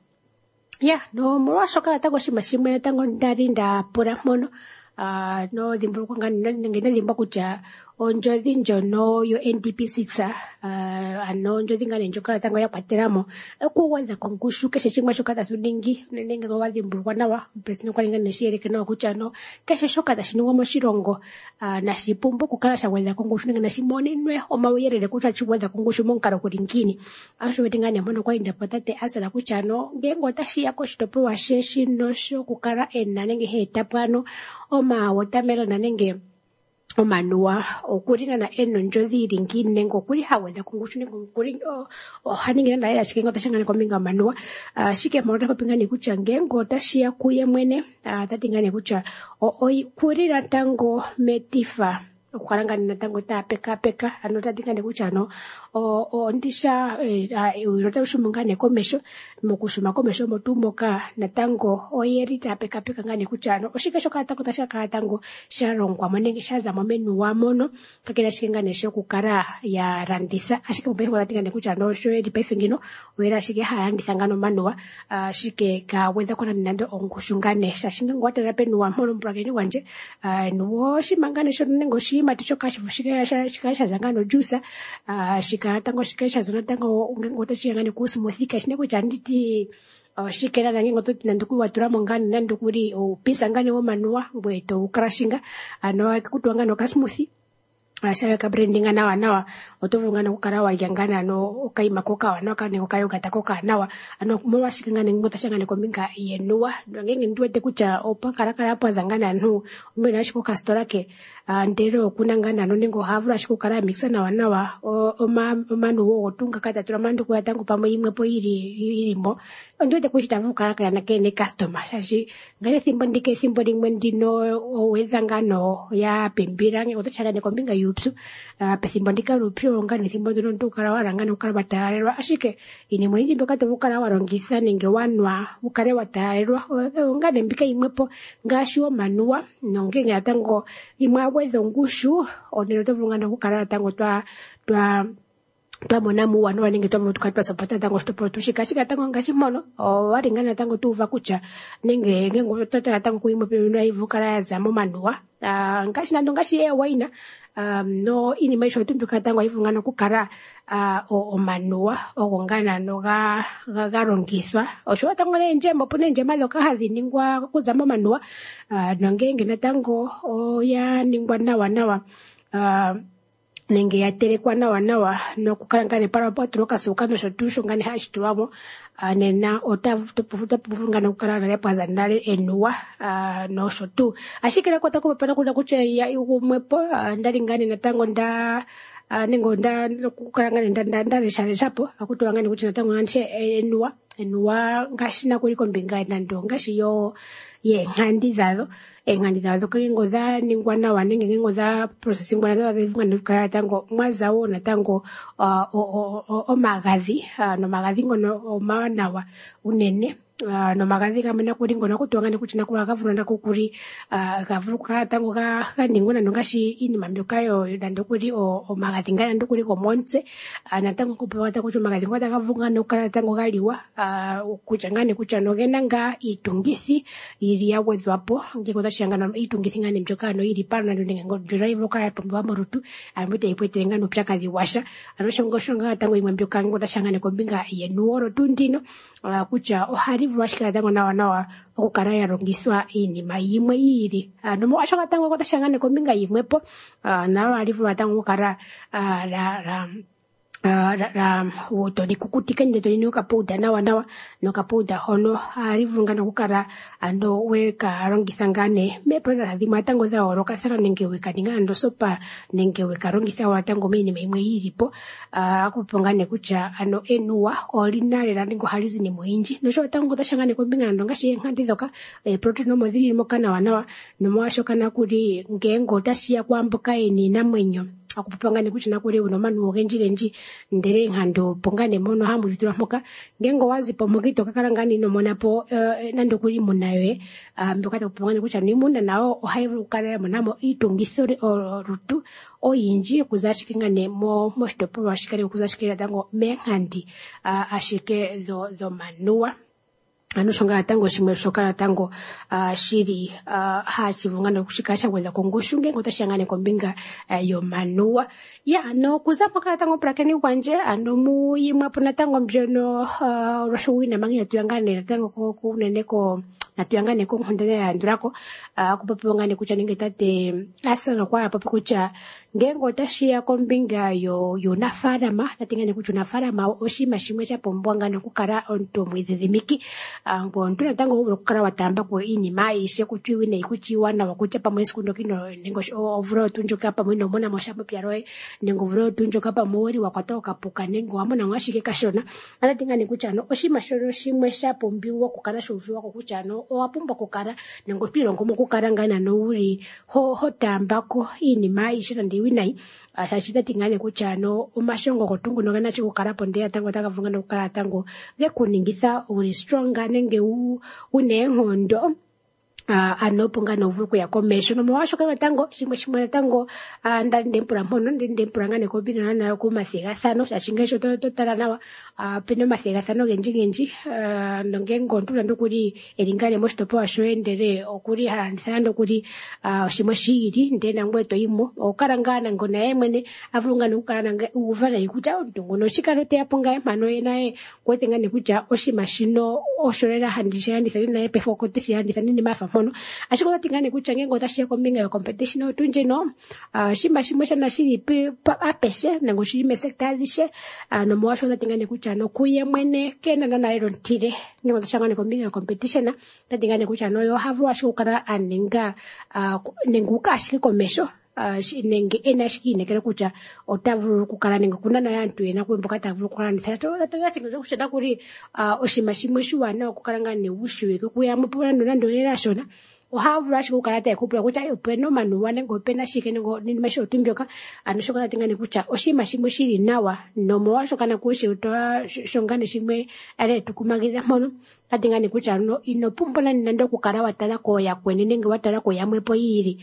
Speaker 1: no mwashoka tango shimashimwe tango ndari ndapura mono no dhimbulu kwangani nenge no dhimba kucha onjodhi njono yo NDP6 ano njodhi ngane njokala tango yakwateramo okuwadha kongushu keshe chimwe shoka tatuningi nenge go wadhimbulwa nawa president kwalinga neshiyereke nawa kucha no keshe shoka tashiningwa moshilongo nashipumbu kukala shawedha kongushu nenge nashimonenwe omawuyerere kucha chiwedha kongushu monkalo kulingini asho wetingane mono kwa inda patate asala kucha no ngengo tashiya koshitopolwa sheshi nosho kukala ena nenge hetapwano watermelon nenge omanuwa okurina na eno njodhi iringini nengo kuri hawedha kongushu nengo kuri haningina na shikengo tashangane kombinga manuwa shike mora papingane kucha ngengo tashia kuye mwene tatingane kucha kurira tango metifa ukharangana na tango ta peka ano tatingane kucha no ndisha urota ushumungane komesho mokushuma komesho motumboka na tango oyeri ta peka ngane kucha no oshike shoka tango tashaka tango sharongwa monenge shaza momenu wa mono kakira shingane sho kukara ya randitha ashike mbengo tatingane kucha no sho edi pefingino wera shike haranditha ngano manuwa shike ka wetha kona nando ongushungane shashinga ngwatera penu wa mono mprakeni wanje no shimangane sho nengo shima tichoka shifushike shika zangano juice shika tango shikesha zona tango ungengo tashingane kusumuthika shine kuchanditi shikera nangengo toti nanduku watura mongani nandukuri pisa ngane wo manuwa ngweto ukrashinga ano kutwanga no kasmuthi ashawe ka branding nawa otuvungana kukara wa yangana no okaima koka wana kane okayo katakoka nawa ano kumwa shikangane ngota shangane kombinga yenuwa ngenge ndwete kucha opakara hapo zangana no umena shiko kastora ke ndero kunangana no nengo havula shiko kara mixa nawa omanu wo otunga kata turamandu kwa tangu pamwe imwepo irimo ndwete kuchita vukara kana kene customer shashi ngale thimbo limwe ndino owezangano ya pembira ngota shangane kombinga yupsu pethimbo ndikalupyo ngane thimbo ndino ndukara warangana ukara batarerwa ashike ini mwinji mboka tubukara warongisa nenge wanwa ukare watarerwa ngane mbika imwepo ngasho manuwa nonge ngatango imwabwezo ngushu onero tuvungana kukara tango twa mona muwa no waninge twa tukatwa sopata tango stoporo tushika tango ngashi mono waringana tango tuva kucha nenge ngengo totera tango kuimwe peno ivukara ya zamo manuwa ngashi nando ngashi waina no ini maisho tumbuka tango ivungana kukara omanuwa ogongana no garongiswa osho tango lenje mopone nje maloka hadhiningwa kuzama manuwa nongenge natango ya ningwa nawa nenge yaterekwa nawa no kukarangane para turoka sukano shotusho ngane hashituwamo nena otapufungana kukarana ya pazandare enuwa no shotu ashikira kwa tako pepana kuna kucha ya umwepo ndari ngane natango nengo kukarangane ndare shapo akutuwangane kucha natango nganche enuwa enuwa ngashina kuli kombinga nando ngashi yo yenkandi dhado engandi dhado kengo dha ningwa nawa nenge ngengo dha processing bwana dha dhivunga tango mwazawo na tango omagadhi no magadhi ngono omanawa unene no magadhi kamena kuri ngono kutwangane kuti nakula kavuna kukuri kavuka tango ka ningona nongashi ini mambyoka yo dando kuri o magadhi ngana ndo kuri ko montse na tango kupewa tango kuti magadhi ngota kavunga no kala tango galiwa kuchangane kuchano genanga itungithi iri yawezwapo ngiko tashangana itungithi ngane mbyoka no iri pana ndo ngo drive lokaya pomba morutu ambite ipwete ngano pyaka diwasha anoshongo shonga tango imwe mbyoka ngota shangane kombinga yenuoro tundino kucha ohari vwashika tango nawa okukara yarongiswa inima yimwe yiri nomo ashoka tango kota shangane kombinga yimwepo nawo alivu tango kara wotoni kukutika ndetoni nuka pouda nawa nuka pouda hono alivunga nokukara ando weka rongisa ngane meproza hadhima tango za oroka sara nenge weka ningana ndo sopa nenge weka rongisa wa tango mini imwe yiripo akupongane kucha ano enuwa olinale landingo halizi ni muinji nosho tango tashangane kombinga ndo ngashi nkandi zoka protein no modhiri mokana nawa nomo ashokana kuri ngengo tashiya kwamboka eni namwenyo akupangane kuti nakuri uno manu genji ndere nkando pongane mono hamu zitura mpoka ngengo wazipo mokito kakarangani no monapo nando kuri munayo mbokata kupangane kuti ni munda nawo ohaivu kare monamo itungisore rutu oyinji kuzashikingane mo stopo washikare kuzashikira tango menkandi ashike zo manuwa anoshonga tango shimwe shokana tango shiri hachivungana kushikasha kweza kongushunge ngotashangane kombinga yo manuwa ya no kuzapa kana tango prakeni kwanje ano mu yimwe pona tango mbyono roshuwina mangi tuyangane tango ko kuneneko natuyangane ko ndele ya ndrako kupapongane kucha ninge tate asana kwa papa kucha ngengo tashia kombinga yo nafarama tatingane kucha nafarama oshima shimwe cha pombwanga nokukara onto mwithimiki ngo ntuna tango ubro kukara watamba ko inima ishe kuchiwine ikuchiwa na wakucha pamwe sikundo kino ningo ovro tunjoka pamwe no mona moshapo piaroe ningo ovro tunjoka pamwe wakwatoka puka ningo amona ngashike kashona atatingane kucha no oshima shoro shimwe cha pombiwa kukara shuviwa ko kucha no wapumba kukara ningo piro ngomo kukara ngana no uri ho tambako inima ishe ndiwinai ashachita tingane kuchano umashongo kotungu nogana chikukara ponde tango takavunga nokukara tango gekuningitha uri stronger nenge une nkondo anopunga novuku ya komesho no mwasho kama tango shimwe tango ndempura mpono ndempura ngane kobina na ko mathigathano achingesho to taranawa peno mathigathano genji nongengo ntula ndokuri elingane mostopo ashwendere okuri halandisando kuri shimwe shiri ndena ngweto imo okarangana ngona yemwene avunga nokukana uvana ikuta ndongono chikano te apunga emano yenae kwetengane kuja oshimashino oshorera handisha nae pefoko tisi handisa nini mafa mono ashiko tingane kuchange ngota shia kombinga yo competition otunje no shimba shimwe shana shiri apeshe nango shime sector dishe no mwasho tingane kuchano kuye mwene kena na iron tire ngo tashangane kombinga yo competition tingane kuchano yo havu ashiko kara aninga nenguka ashike komesho nenge enashiki nekera kucha otavuru kukala nengo kunana yantu ena kwemboka tavuru kukala nithato tatinga kushada kuri oshimashimwe shuwana okukalanga ne wushiweke kuya mupura ndo era shona ohavura shiko kala ta kupura kucha openo manuwa nengo pena shike nengo nini masho tumbyoka anoshoka tatinga ne kucha oshimashimwe shiri nawa no mwasho kana kushi utoa shongane shimwe ale tukumagiza mono tatinga ne kucha no inopumbona nando kukara watala ko yakwene nenge watala ko yamwepo yiri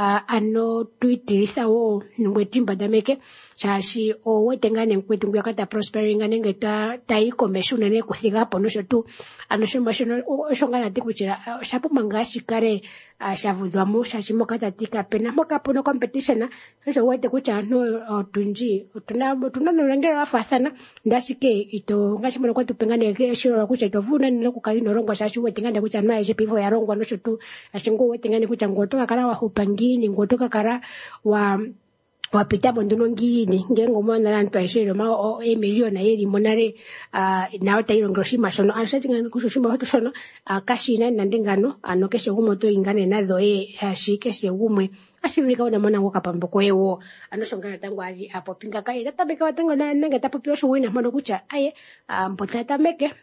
Speaker 1: ano tuitirisa wo ngwe timba dameke chashi o wetengane nkwetu nguyakata prospering nenge ta ikomesho nene kuthiga pono shotu ano shomashono shongana tikuchira shapo mangashi kare shavudwa mu shashimoka tatika pena moka pono competition so wete kucha no tunji tuna nolengera afasana ndashike ito ngashimono kwa tupengane shiro kucha itovuna nilo kukaino rongwa shashi wetengane kucha na je pivo ya rongwa no shotu ashingo wetengane kucha ngotoka kara wa hupangini ngotoka kara wa wapita bondono ngini ngengo mwana lan paishero ma o emilio na yeri monare na ota iro groshima sono ansa tinga kusushima hoto sono kashina na ndingano anokeshe gumo to ingane nazo shashikeshe gumwe ashirika ona mwana ngoka pamboko ewo anoshongana tangu ali apo pinga kai tatabeka watango na nanga tapopio sho wina mano kucha aye mbotata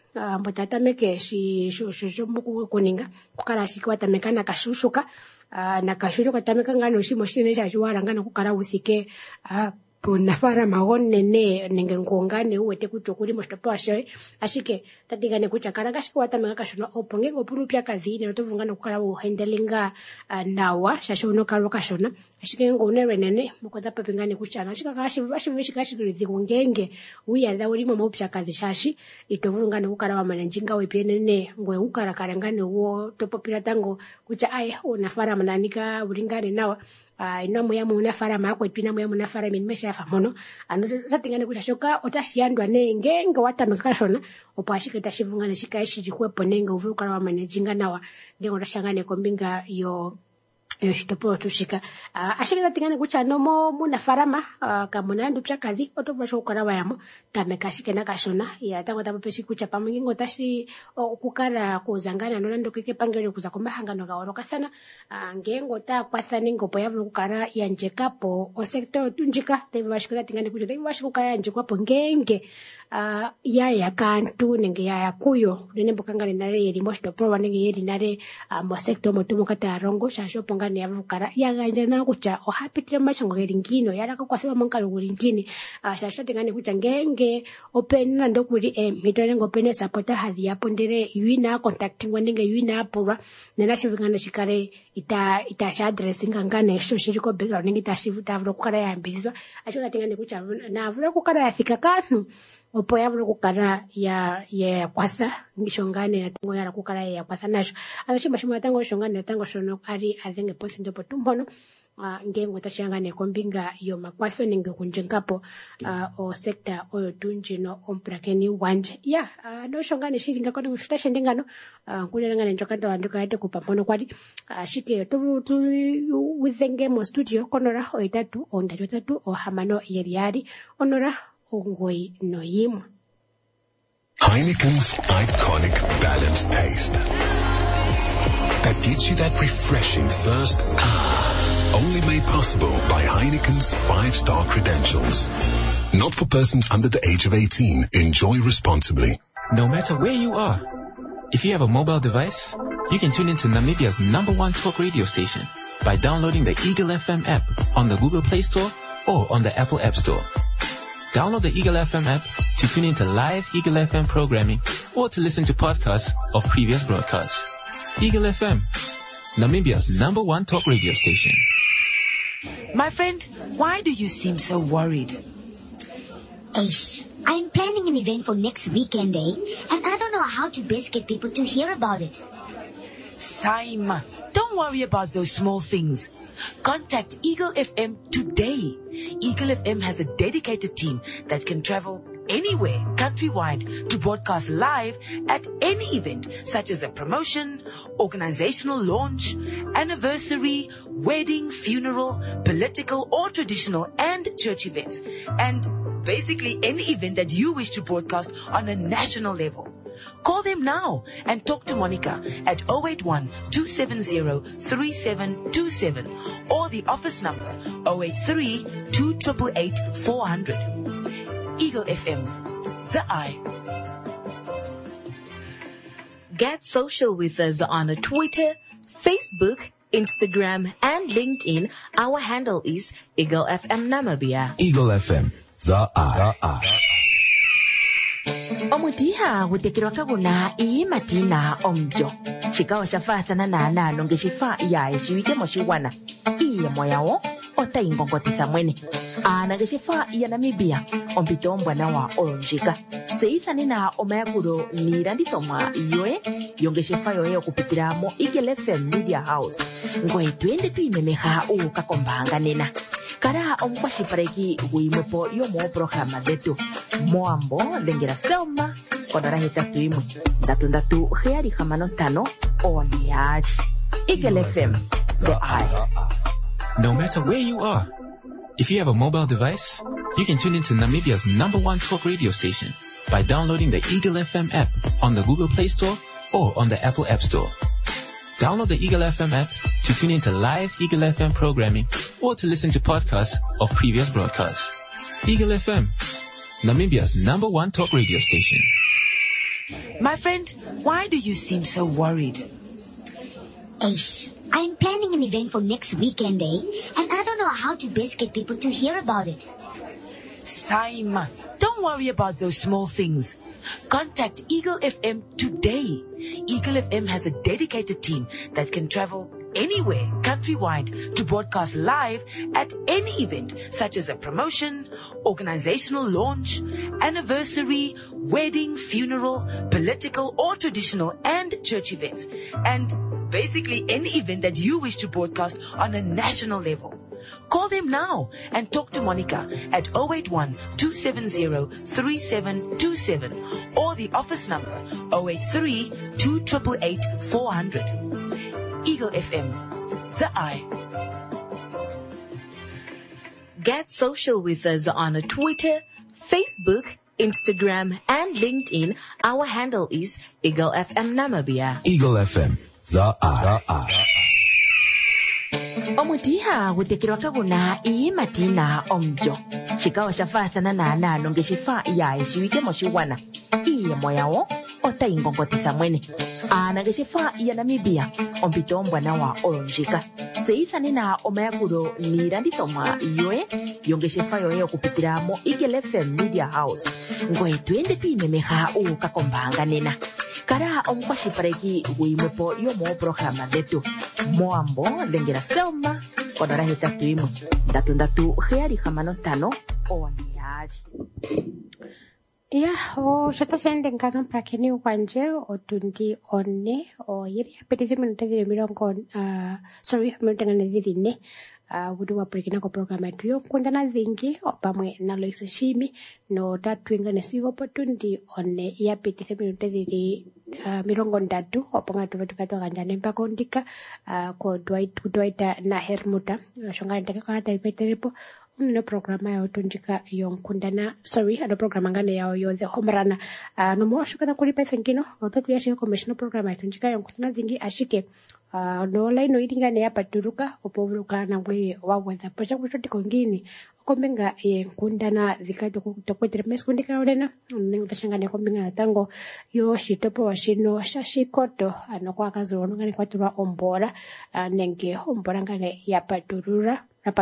Speaker 1: meke shi sho mbuku kuninga kukara shiki watameka na kashushuka na kashuru katameka ngano shimo shine shashwara ngano kukara uthike nafara magone nenge ngongane uwete kutokuri mostopashe ashike tatigane kuchakara kashiko watameka kashuna oponge ngopunu pya kadhine notovungana kukara uhendelinga nawa shashono karo kashona ashike ngone renene mukota papingane kuchana ashika kashi ngenge uya da urimo mopya kadhishashi itovungana kukara wa manenjinga wepenene ngwe ukara karangane wo topopira tango kucha aye unafara mananika ulingane nawa inamu ya muna fara makwe pina mu ya muna fara minimesha fa mono tatingane kutashoka otashiandwa nenge watameka shona opashike tashivungana shikaishi kwepo nenge uvukara wa manejinga nawa ngengo tashangane kombinga yo shitopo tushika ashike tatingane kucha nomo muna farama kamuna ndu pyakazi otovasho kukara wayamo tameka shike nakashona ya tango tapopeshi kucha pamungingo tashi kukara kuzangana nolando kike pangelo kuza komahangano gaorokathana ngengo takwathana ngopo yavula kukara yanjekapo osektor tunjika tevashiko tatingane kucha tevashiko kaya yanjekwapo ngenge ya kantu nenge ya kuyo nembo kangane nare yeri moshitopo nenge yeri nare mo sector motumo kata rongo shasho pongane yavukara yaganja na kucha ohapitire machango yeringino yaraka kwasema mankalo guringini shasho tingane kucha ngenge open na ndokuri mitore ngopene support hadhi yapo ndere yuina contacting nenge yuina apura nena shivingana shikare ita sha addressing ngane sho shiriko background nenge tashivuta avro kukara yambizwa ashika tingane kucha na avro kukara yafika kanu opo yavula kukara ya kwasa ngishongane natango yara kukara ya kwasa nasho anashima shima natango shongane natango shono ari azenge posi ndopo tumbono ngengo tashangane kombinga yo makwaso nenge kunjengapo o sekta oyo tunjino omprakeni wanje no shongane shiringa kono kushutashe ndengano kunyanangane njokanda wanduka yate kupamono kwadi shike tu withenge mo studio konora oitatu ondari otatu ohamano yeriari onora ongoi no yimwe.
Speaker 15: Heineken's iconic balanced taste that gives you that refreshing first only made possible by Heineken's 5-star credentials. Not for persons under the age of 18. Enjoy responsibly.
Speaker 3: No matter where you are, if you have a mobile device, you can tune into Namibia's #1 talk radio station by downloading the Eagle FM app on the Google Play Store or on the Apple App Store. Download the Eagle FM app to tune into live Eagle FM programming or to listen to podcasts of previous broadcasts. Eagle FM, Namibia's #1 talk radio station.
Speaker 2: My friend, why do you seem so worried?
Speaker 4: Ace, I'm planning an event for next weekend, and I don't know how to best get people to hear about it.
Speaker 2: Saima, don't worry about those small things. Contact Eagle FM today. Eagle FM has a dedicated team that can travel anywhere countrywide to broadcast live at any event, such as a promotion, organizational launch, anniversary, wedding, funeral, political or traditional and church events, and basically any event that you wish to broadcast on a national level. Call them now and talk to Monica at 081-270-3727 or the office number 083-288-400. Eagle FM, the eye. Get social with us on Twitter, Facebook, Instagram, and LinkedIn. Our handle is Eagle FM Namibia.
Speaker 5: Eagle FM, the eye.
Speaker 2: Omutiha gutekirwa kaguna matina omjo chikawa shafathana na nongeshifa ya ishiwike moshiwana iye moyawo ota ingongotisa mwene nongeshifa ya Namibia ompito ombwana wa olonjika zeithane na omayakuro nilandithomwa yoye yongeshifa yoye okupitira mo Eagle FM Media House ngoye twende tuimemeha ukakombanga nena kara omukwashipareki guimwepo yomo programa dhetu moambo dhengera Selma konora 81-33-65 oniyari Eagle FM, the eye.
Speaker 3: No matter where you are, If you have a mobile device, you can tune into Namibia's #1 talk radio station by downloading the Eagle FM app on the Google Play Store or on the Apple App Store. Download the Eagle FM app to tune into live Eagle FM programming or to listen to podcasts of previous broadcasts. Eagle FM, Namibia's #1 talk radio station.
Speaker 2: My friend, why do you seem so worried?
Speaker 4: Ace, I'm planning an event for next weekend, and I don't know how to best get people to hear about it.
Speaker 2: Simon, don't worry about those small things. Contact Eagle FM today. Eagle FM has a dedicated team that can travel anywhere countrywide to broadcast live at any event, such as a promotion, organizational launch, anniversary, wedding, funeral, political or traditional and church events, and basically any event that you wish to broadcast on a national level. Call them now and talk to Monica at 081-270-3727 or the office number 083-288-400. Eagle FM, the eye. Get social with us on Twitter, Facebook, Instagram, and LinkedIn. Our handle is Eagle FM Namibia.
Speaker 5: Eagle FM, the eye.
Speaker 2: Omutiha gutekirwa kaguna ii matina omjo. Chikao shafathana na anano ngeshifa ya eshiwike moshiwana. Iye moyao ota ingongotisa mwene. Ana ngeshifa ya Namibia ompito mbwana wa olonjika. Zeithani na omayakuro ni randitoma yoe yongeshifa yoe okupitira mo Eagle FM Media House. Ngoe tuende tuimemeha ukakombanga nena. Kara omkwashipareki uimepo yomo programa detu. Moambo lengera selma onora hetatu imwe. Ndatu heari hamano tano oniari.
Speaker 1: Ya, shota sende ngano prakeni wanje otundi one o yiri apetisi minutazire mirongo minutangane ne wudu wapurikina ko programa yetu yonkundana zingi opamwe na Loisa Shimi no tatwingane sigo potundi one yapetisi minutazire mirongo ndatu oponga tuvatukatwa kanjane mpaka ondika ko Dwight na Hermuta shongana take kata ipeterepo no programa ya otunjika yonkundana ano programa ngane yao yoze homerana no mwashukana kulipa fenkino otatu ya shiko commissioner programa yotunjika yonkundana zingi ashike no laino iringane ya paturuka opovuruka na ngwe waweza pocha kushoti kongini kombenga nkundana zikatu kutokwetere meskundika olena ngutashangane kombenga natango yo shitopo washino shashikoto anokwa kazuro ngane kwatura ombora nenge ombora ngane ya paturura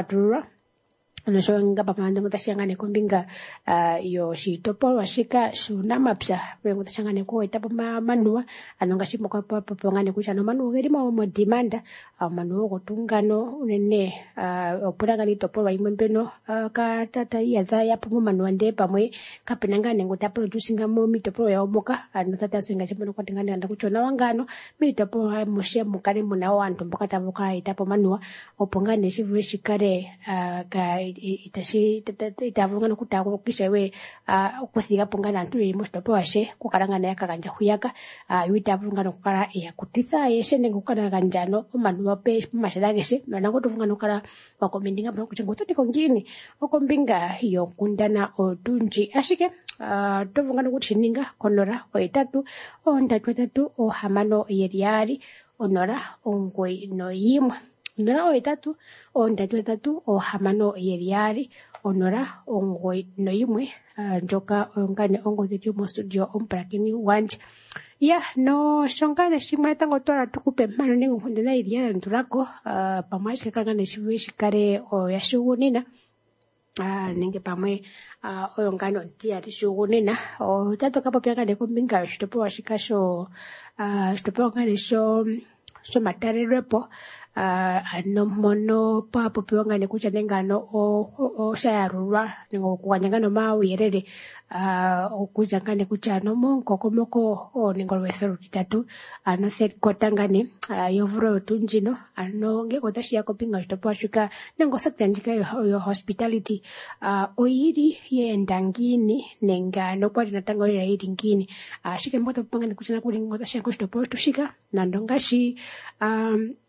Speaker 1: Nasho ngaba pamando ngutashangane kombinga yo shitopo washika shuna mapsa ngutashangane ko etapo manua anonga shimo kwa popongane kucha no manu geri mo demand manu go tungano unene opuranga ni topo wa imwembeno ka tata yaza yapo manu ande pamwe kapenangane nguta producing mo mitopo ya omoka anotata singa chimbo kwa tingane anda kuchona wangano mitopo moshe mukare muna wantu mboka tabuka etapo manua opongane shivu shikare ka itavunga nokutako kisha we kusiga pongana ntu mostopo washe kukarangana yakaganja huyaka itavunga nokukara yakutitha yeshe ngukara ganjano manu wape mashalagese nango tuvunga nokara wakomendinga bro kuchengoto tikongini okombinga yokundana odunji ashike tuvunga nokuchininga konora oitatu ondatu ohamano yeriari onora ongoi no yimwe Onora oitatu ondatu ohamano yeriari onora ongoi no yimwe njoka ongane ongozitu mo studio omprakini wanje ya no shongane shimwe tango tora tukupe mano ningo kundena iriana nturako pamashi kangane shiwe shikare o yashugunina ninge pamwe oyongano ntiari shugunina o tato kapo pyangane kombinga shitopo washikasho shitopo ngane sho matare repo no mono papo piwangane kucha nengano o shayarurwa ningo kuwanyangano mawirere okuja ngane kucha no monko komoko ningo wesero titatu ano set kotangane yovro tunjino ano nge kotashi yako pinga shtopo shuka ningo saktanjika yo hospitality oiri ye ndangini nengano kwa natango ya iringini shike mboto pangane kucha na kulingo tashi yako shtopo tushika nandongashi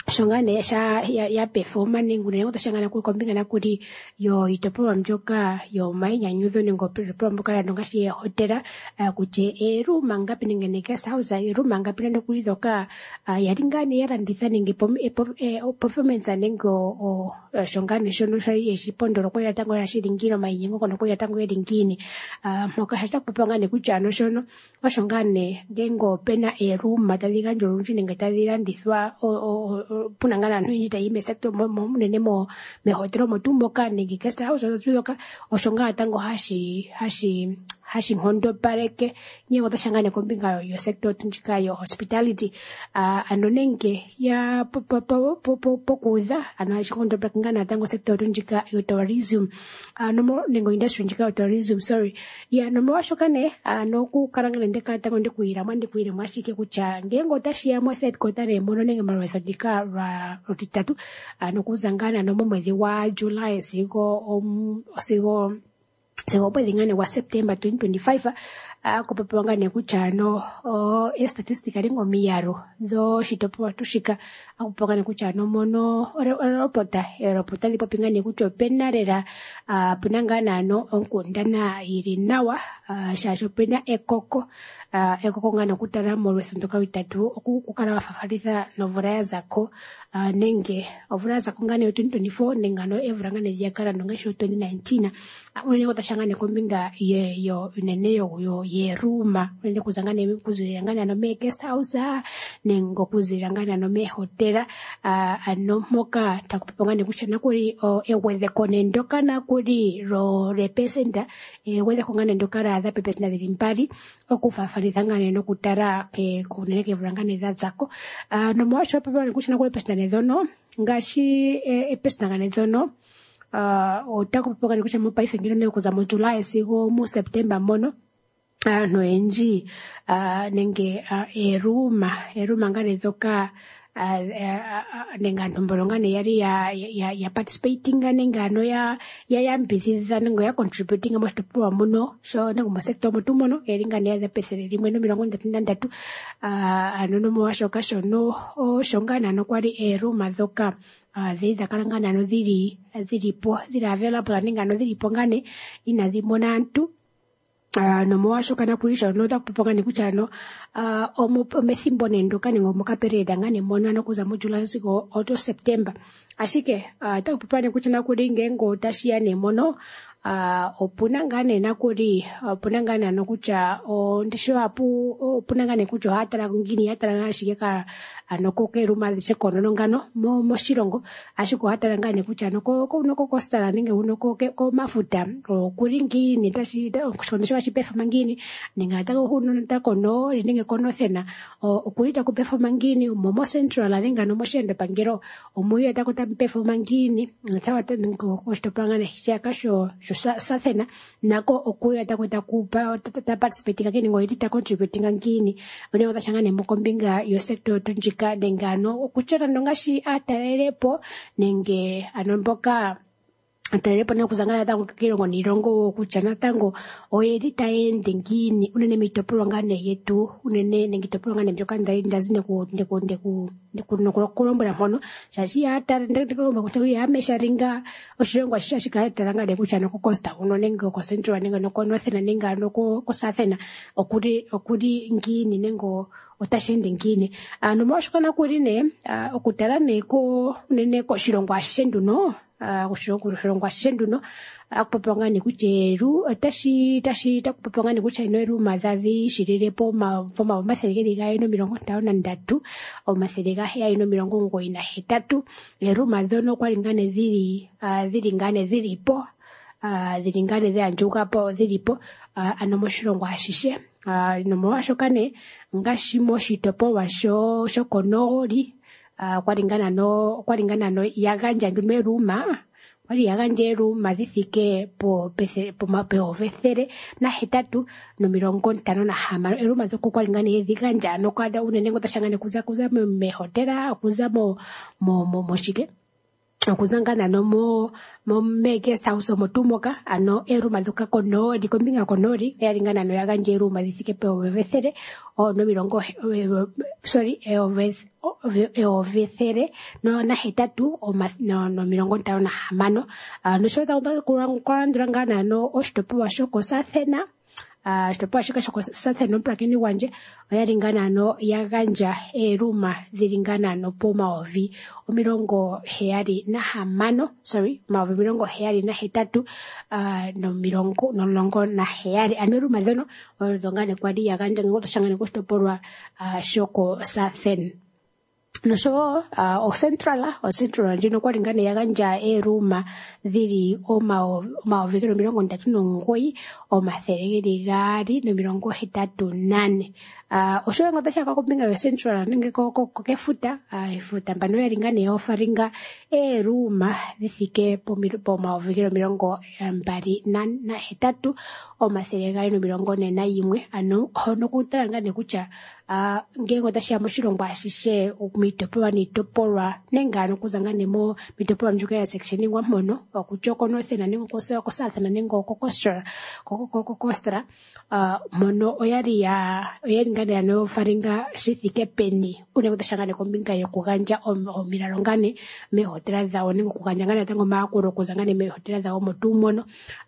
Speaker 1: shongane ya performa ningune ngotashangana kuri kombingana kuri yo itopro mjoka yo mainyanyuzo ningo pro mboka ndongashi hotela kuti eruma ngapi ningene guest house eruma ngapi ndo kulizoka yaringane yaranditha ninge performance ningo shongane shono shari yeshipondoro ko yatango yashiringiro mainyengo kono ko yatango yeringini moka hata kupangane kuchano shono washongane gengo pena eruma tadiga njorunji ninge tadirandiswa punangana no yita ime sector mo nene mo me hotelo mo tumboka ningi guest house otudoka oshonga tango hashi hondo pareke nyengo tashangane kombinga yo sector tunjika yo hospitality anonenge ya pokuza hashi hondo pareke tango sector tunjika yo tourism no nengo industry tunjika yo tourism sorry ya no washokane no ku karangana ndeka tango ndikuira mwashike kucha ngengo tashia mo third quarter ne mono nenge marwesa dika rotitatu nokuzangana no mwezi wa July sigo pwedingane wa September 2025 kupapangane kuchano statistika ringo miyaro do shitopo tushika kupapangane kuchano mono repota lipo pingane kucho penarera punangana no onkundana irinawa shasho pena ekoko ngana kutara molweso ntoka witatu okukala wafafaliza novura ya zako nenge ovura zako ngane 2024 nengano evura ngane diakara nongesho 2019 unene kutashangane kombinga yo unene yo yeruma unene kuzangane kuzirangana no me guest house nengo kuzirangana no me hotela ano moka takupangane kuchana kuri eweze konendoka na kuri ro representa eweze kongane ndokara za pepesina dilimpari okufafalizangane no kutara ke kunene ke vurangane za zako no mwasho papane kuchana kuri pesina nezono ngashi pesina ganezono otakupangane kuchana mo paifengiro ne kuza mo July sigo mo September mono no enji nenge eruma ngane zoka nenga ndombolongane yari ya participating ngano ya ambiziza ngo ya contributing most poor muno so ngo mo sector mutu mono eringane ya the pesere rimwe no 33 anono mo washoka shono shongana no kwari eruma zoka ziza kalangana no ziripo available ngano ziripo ngane inadhimona antu no mwashoka na kuisha no takupangane kuchano omethimbo nendoka ningo mokapereda ngane mona no kuza mo July sigo auto September ashike takupangane kuchana kuringe ngo tashia ne mono opunangane nakuri opunangana nokucha ndisho apu opunangane kucho hatara ngini hatara nashika anokoke ruma sekono ngano mo shirongo ashiko hatara ngane kucha noko kostara ninge unokoke ko mafuta kuringi nitashi kushondesha shipefa mangini ninga taka huno takono ninge kono thena okulita ku perform ngini momo central alinga no moshende pangero omuyo takota perform mangini tawa tengo kostopangane chaka sho sathena nako okuya takweta kupa participate kagini ngoyita contributing ngini one otashangane mokombinga yo sector tunjika dengano okuchera ndongashi atarerepo nenge anomboka atarerepo ne kuzangana tango kirongo nirongo kuchana tango oyedita ende ngini unene mitopolo ngane yetu unene ngitopolo ngane mjoka ndazine ku kulombora mono shashi atare ndekulomba kuti yamesharinga oshirongo shashika ataranga de kuchana ku costa unonenge ko central nenga no konothena nenga no ko sathena okuri ngini nengo otashende ngini no mwashukana kuri ne okutarane ko unene ko shirongo ashenduno kushirongwa shenduno akupapangane kucheru tashi takupapangane kuchaino mazazi shirirepo mavoma maserikali ga 53 o maserikali ya 93 eru mazono kwalingane zilingane zilipo zilingane zanjuka po zilipo anomoshirongwa hashishe nomwashokane ngashimo shitopo washo shokonori kwalingana no yaganja ndume ruma wali yaganje ruma zithike po mapeo vethere na hetatu no 55 ruma zoko kwalingana yeziganja no kwada unene ngotashangane kuza me hotela kuza mo shike okuzangana no mo guest house mo tumoka ano eruma zoka konori kombinga konori yaringana no yaganje ruma zithike po vethere o no ovithere na hetatu no milongo ntano na hamano. Nosho takuta kulandula ngana no oshitopowa shoko Sathena. Shitopowa shoko Sathena mpulakeni wanje oyalingana no yaganja eruma zilingana no pomaovi omilongo heyali na hamano, maovi milongo heyali na hetatu no milongo na heyali. Eruma dhono oludhongane kwadi yaganja ngoto shangane kushitopolwa shoko Sathena. Nosho o central njino kwa lingane yaganja eruma dhiri maovi milongo ntatu nongoi omathereri gari no milongo hetatu nane. Osho ngo tasha kupinga yo central nenge ko kefuta ifuta mbano yalingane ofaringa eruma dhithike po maovi milongo mbari na hetatu omathereri gari no milongo ne na yimwe. Ano hono kutalangane kucha ngengo tasha moshilongo ashishe mitopolwa nitopolwa nengano kuzanganemo mitopolwa mjuka ya section ngwa mono okuchoko northern nengo ko southern nengo ko coastal mono oyali ngane ano faringa sithike peni une kutashangane kombinga yo kuganja omiralongane me hotela dhawo nengo kuganja ngane tango makuro kuzangane me hotela dhawo motumono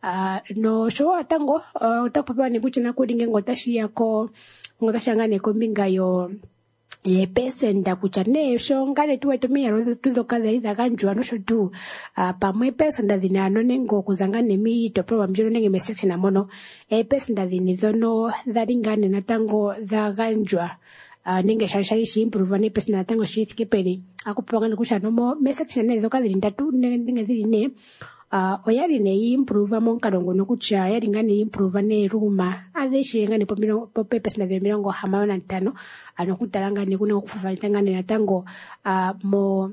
Speaker 1: no showa tango utapopewa nikuchina kulinge ngotashi yako ngotashangane kombinga yo pesenda kucha nesho ngale tuwe tumia tuzo kadha idha ganjwa nosho tu pamwe pesenda dhinano nengo kuzangane mi topolwa mjolo nenge mesection na mono pesenda dhini dhono dhalingane na tango dha ganjwa nenge shashaishi improve ne pesenda na tango shitike peni akupangana kusha nomo mesection ne dhoka dhili ndatu nenge dhili ne oyali ne improve monkalongo nokucha yali ngane improve ne ruma adeshi ngane po pepes na milongo hamayo na ntano anokutalanga ne kune okufafanita ngane natango mo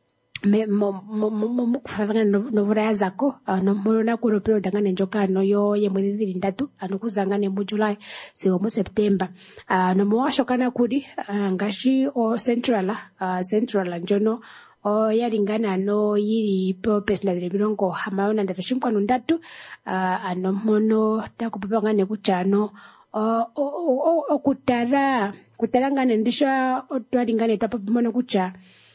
Speaker 1: kufafanga novura ya zako nomona kuropero dangane njoka no yo ye mwezi dhili ndatu anokuzangane mu July sigo mo September nomo washokana kuri ngashi o central njono yalingana no yiri po pesna de milongo hamayo na ndatu shimkwanu ndatu ano mono takupanga ne kuchano kutarangane ndisha otwalingane twapo mono kucha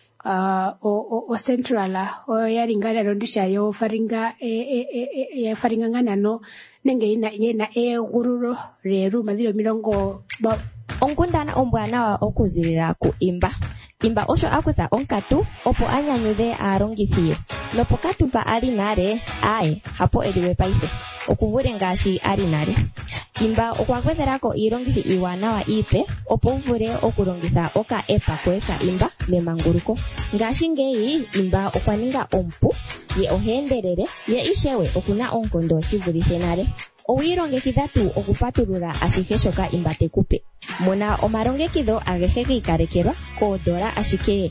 Speaker 1: o central yalingana no ndisha yo faringa ya faringa ngana no nenge ina gururo reru madhiro milongo
Speaker 16: onkundana ombwana wa okuzilira ku imba osho akutha onkatu opo anyanyudhe aalongithi nopo katumpa ali nale hapo eliwe paife okuvule ngashi ali nale. Imba okwagwedherako iilongithi iwanawa ipe opo uvule okulongitha oka epa koe ka imba memanguluko. Ngashi ngeyi imba okwaninga ompu ye oheendelele ye ishewe okuna onkondo shivulithe nale. Owilongekidha tu okupatulula ashihe shoka imba tekupe. Muna omalongekidho agehe giikalekelwa $30 ashike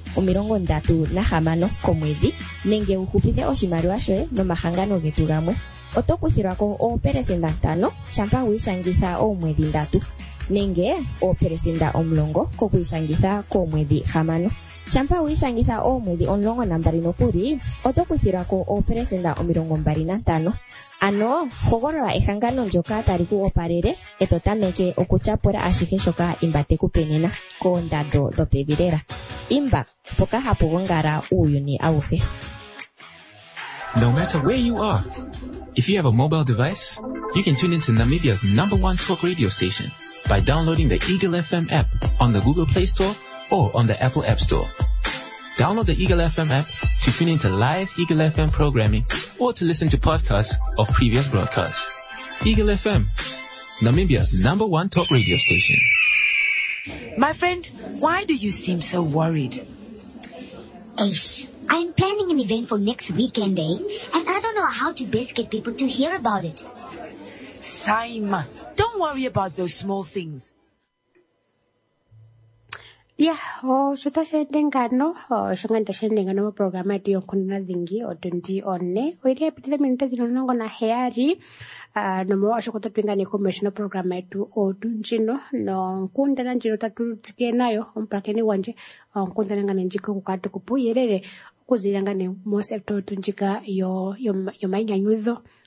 Speaker 16: 36 komwedhi nenge uhupithe oshimaliwa shoye nomahangano getu gamwe. Oto kuthilwako 5% shampa wiishangitha oomwedhi 3 nenge 10% kokwiishangitha koomwedhi 6. Shampa wiishangitha oomwedhi 12 nokuli oto kuthilwako 25%. Ano hogolola ehangano njoka tali ku opalele eto tameke okuchapula ashihe shoka imba tekupenena koondando dhopevi lela. Imba poka hapu gongala uuyuni awuhe.
Speaker 3: No matter where you are, if you have a mobile device, you can tune into Namibia's #1 talk radio station by downloading the Eagle FM app on the Google Play Store or on the Apple App Store. Download the Eagle FM app to tune into live Eagle FM programming or to listen to podcasts of previous broadcasts. Eagle FM, Namibia's #1 talk radio station.
Speaker 17: My friend, why do you seem so worried?
Speaker 4: Ace, I'm planning an event for next weekend, and I don't know how to best get people to hear about it.
Speaker 17: Saima, don't worry about those small things.
Speaker 1: Yeah, shutashendengano shongantashendengano mo programa yetu yonkundana dhingi otundi one oili yapitile minuta zinonongo na heyari nomo washokota twingane commercial programa yetu otunjino no nkundana njino tatutike nayo ompakeni wanje nkundana ngane njiko kukatu kupuyerere kuzilangane mo sector tunjika yo mainyanyuzo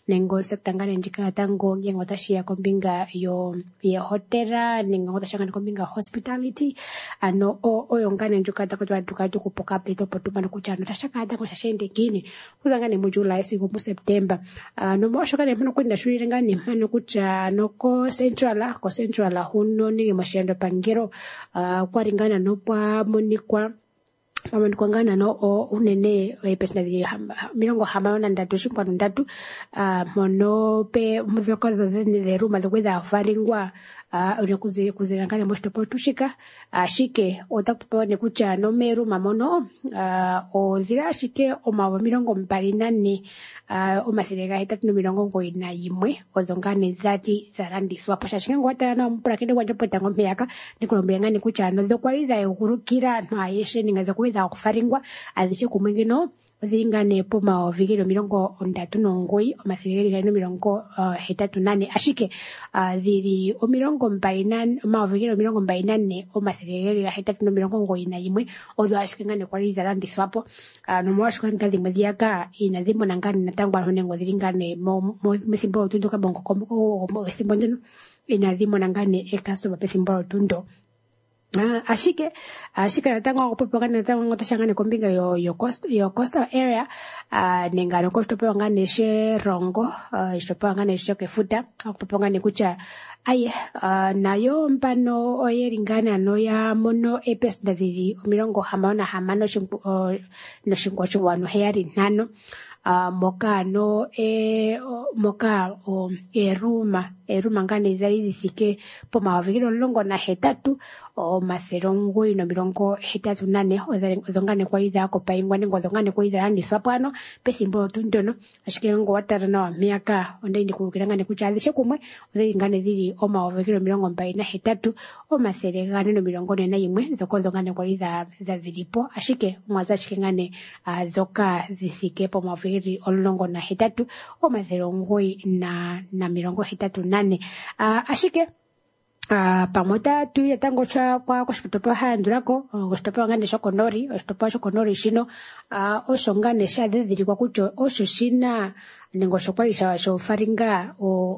Speaker 1: nengo sektangane njika tango ngengo tashia kombinga yo hotera nengo tashanga kombinga hospitality ano oyo ngane njuka takotwa tukatu kupoka update potuma kuchano tashaka tango shashende gini kuzangane mu July siku mu September no mwashoka ne mano kwenda shuri ngane mano kucha noko central huno ni mashendo pangiro kwa ringana no pa monikwa ngana no unene pesna di milongo hamaona ndatu shumpa ndatu mono pe muzoko de ruma de kweda faringwa uri kuzirangana mosto potushika shike otakupone kucha no meru mamono o zira shike o mawa milongo mparinane o masirega hetatu no milongo ngoina yimwe odongane zati zarandi swapo shashike ngwata na mprakende wajopo tango meyaka nikolombrengane kucha no zokwaliza egurukira no ayeshe ninga zokweda kufaringwa aziche kumwengeno zingane poma vigiro milongo ondatu nongoi omasirega no milongo hetatu nane ashike ziri o milongo mbainan vigiro milongo mbainane omasirega hetatu no milongo ngoina yimwe odo ashike ngane kwaliza randi swapo no mwashika ngadi madiaka inadhimo nangane natangwa honengo zilingane mesimbo tundo kabongo kombo simbondo inadhimo nangane ekasto pesimbo tundo ashike natangwa kupopangana natangwa ngotashangane kombinga yo coastal area nengano kostopangane she rongo istopangane shoke futa kupopangane kucha aye nayo mpano oyeringana no ya mono epes dadiri milongo hamaona hamano no shinkwacho wano heyari nano moka no moka eruma ngane zari disike poma vigiro longo na hetatu o maserongo ino milongo hetatu nane odongane kwa idha ko paingwa ningo odongane kwa idha andi swapano pesimbo tundono ashike ngo watara na miaka onde ndi kulukiranga ne kuchadhishe kumwe odingane dhiri o mavigiro milongo mbaina hetatu o maserega no milongo na yimwe zoko odongane kwa idha za zilipo ashike mwaza ashike ngane zoka zisike poma vigiri olongo na hetatu o maserongo na milongo hetatu nane ashike pamota tu yatango cha kwa hospital handurako hospital ngane shokonori hospital shokonori shino oshongane shadhiri kwa kucho oshoshina ningo shokwa isha shofaringa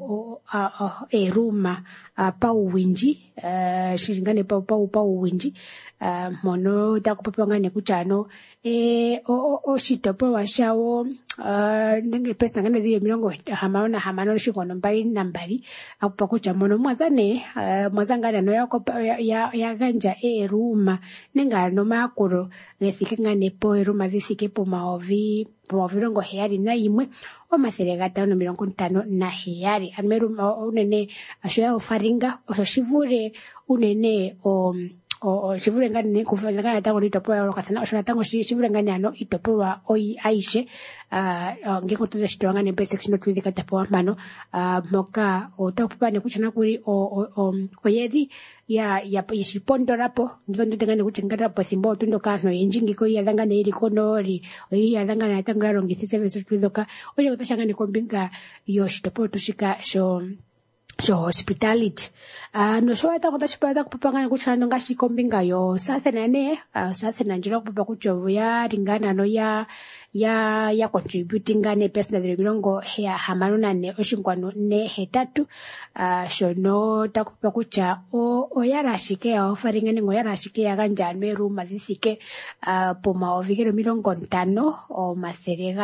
Speaker 1: eruma pau winji shiringane pau winji mono takupapangane kuchano oshitopo washawo nenge pesa ngane dio milongo hamano shikono mbai nambari akupakucha mono mwazangana no yako ya ganja eruma nenga no makuro ngesike ngane po eruma zisike po maovi rongo heyari na yimwe o maserega tano milongo 5 na heyari ameru unene ashoya ofaringa oshivure unene shivure ngane kufanya tango litopo ya lokasana oshona tango shivure ngane ano itopo wa oi aishe ngeko tuza shitoanga ne basic no tuzi katapo mano moka otapane kuchana kuri oyeri ya yishipondo rapo ngondo tengane kuchengara po simbo tundo kano injingi ko ya danga ne iri konori ya danga na tango ya rongi service tuzoka oye kutashanga ne kombinga yo shitopo tushika hospitality no so ata kota shipata kupangana kuchana ngashi kombinga yo sathena njira kupapa kucho ya ringana no ya contributing ngane pesa na milongo ya hamanuna ne oshinkwano ne hetatu shono takupa kucha o yarashike ya ofaringa ningo yarashike ya ganja meru mazisike poma ovigero milongo 5 o maserega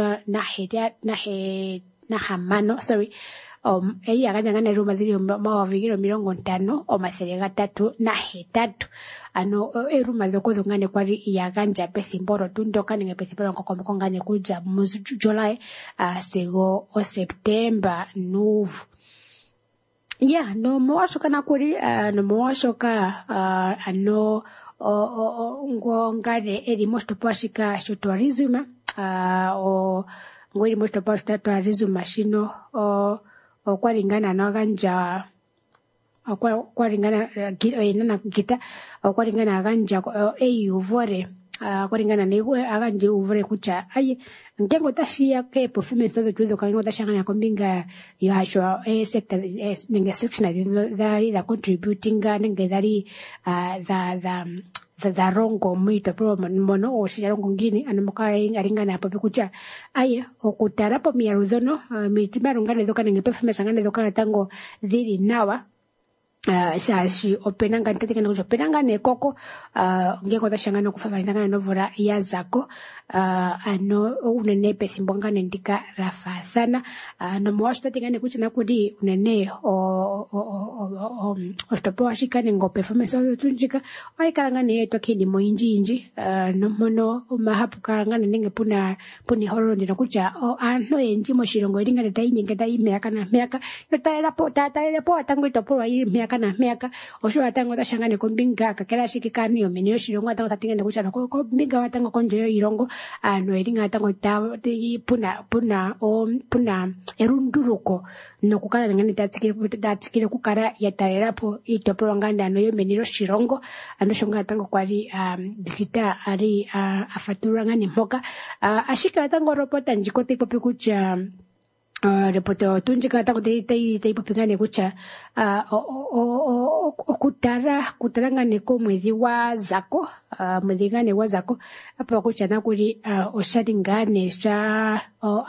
Speaker 1: 3 na hamano ella gana ruma diri mawavigiro milongo 5 o maserega 3 na hetatu ano eruma zoko zongane kwari ya ganja pesimboro tundoka ninge pesimboro kokomoko ngane kuja muzu July sego o September nuvu no mwashoka nakuri no mwashoka ano ngone eri mosto pashika sho tourism ngori mosto pashika tourism mashino okwaringana no ganja okwaringana nana kita okwaringana ganja eyuvore okwaringana ne aganje uvore kucha aye ntengo tashia ke performance of the tuzo kango tashanga kombinga yo hasho sector ninge section that are contributing nge dari dharongo mitopolo mono o shijarongo ngini anomoka aringana hapo pikucha aye okutarapo miarudono mitima rungane doka ningepefume sangane doka tango dhiri nawa shashi openanga ntatika nakucho openanga nekoko ngeko tashangana kufavalingana novora yazako ano unene pethimbo ngane ndika rafathana no mwashi tatingane kucha nakudi unene ostopo washikane ngo performance tunjika aikarangane yetu akidi moinji no mono mahapu karangane ninge puni horo ndino kucha ano enji moshilongo iringane tainyenge taimeka na meka tatarelapo atango itopo aimeka na meka osho atango tashangane kombinga kakela shikikani omeni yoshilongo atango tatingane kucha no kombinga atango konje yo irongo ano eringa atango puna erunduruko no kukala ngani tatsikile kukara yatarelapo itopolo nganda ano yomeni yoshilongo ano shonga atango kwali dikita ari afatura ngani mpoka ashika atango ropota njikote popi kucha repoto tunjika tango tei popingane kucha okutara ngane ko mwezi wa zako apa kucha nakuri osharingane sha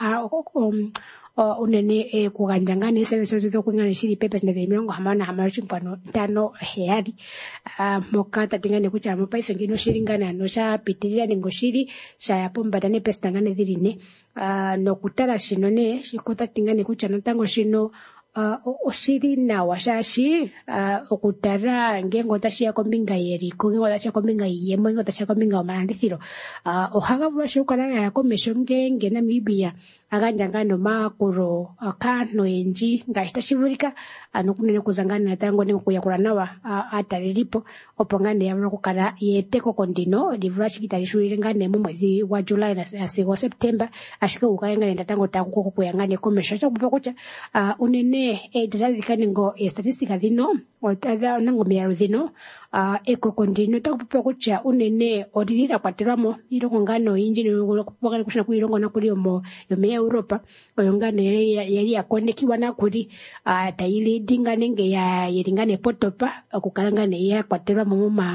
Speaker 1: unene kuganjangane seveso kwingane shiri pepes na mirongo hamana hamaruchi mpano tano heari moka tatingane kucha mopa ifengino shiringana no sha pitirira ningo shiri sha yapomba tane pestangane dirine no kutara shinone shikota tingane kucha no tango shino oshiri na washashi okutara ngengo tashia kombinga yeriko ngengo tashia kombinga yemo ngengo tashia kombinga omarandithiro ohaga vula shukala ya komesho ngenge Namibia aganjangano makuro kano enji ngashita shivurika anokunene kuzangana tango ningo kuyakula nawa atalilipo opongane ya kukala yeteko kondino livula shikitali shulile ngane mu mwezi wa July na sigo September ashika ukayangane ndatango takuko kuyangane komesho chakupa kucha unene edradikane ngo statistika dhino otada nango miaru dhino eko kondino takupa kucha unene odilira kwatiramo irongo ngano inji ni kupagana kushina kuirongo nakuli yome Europa oyongane yali yakonekiwa nakuli taili dingane nge ya yeringane potopa okukalangane ya kwatirwa muma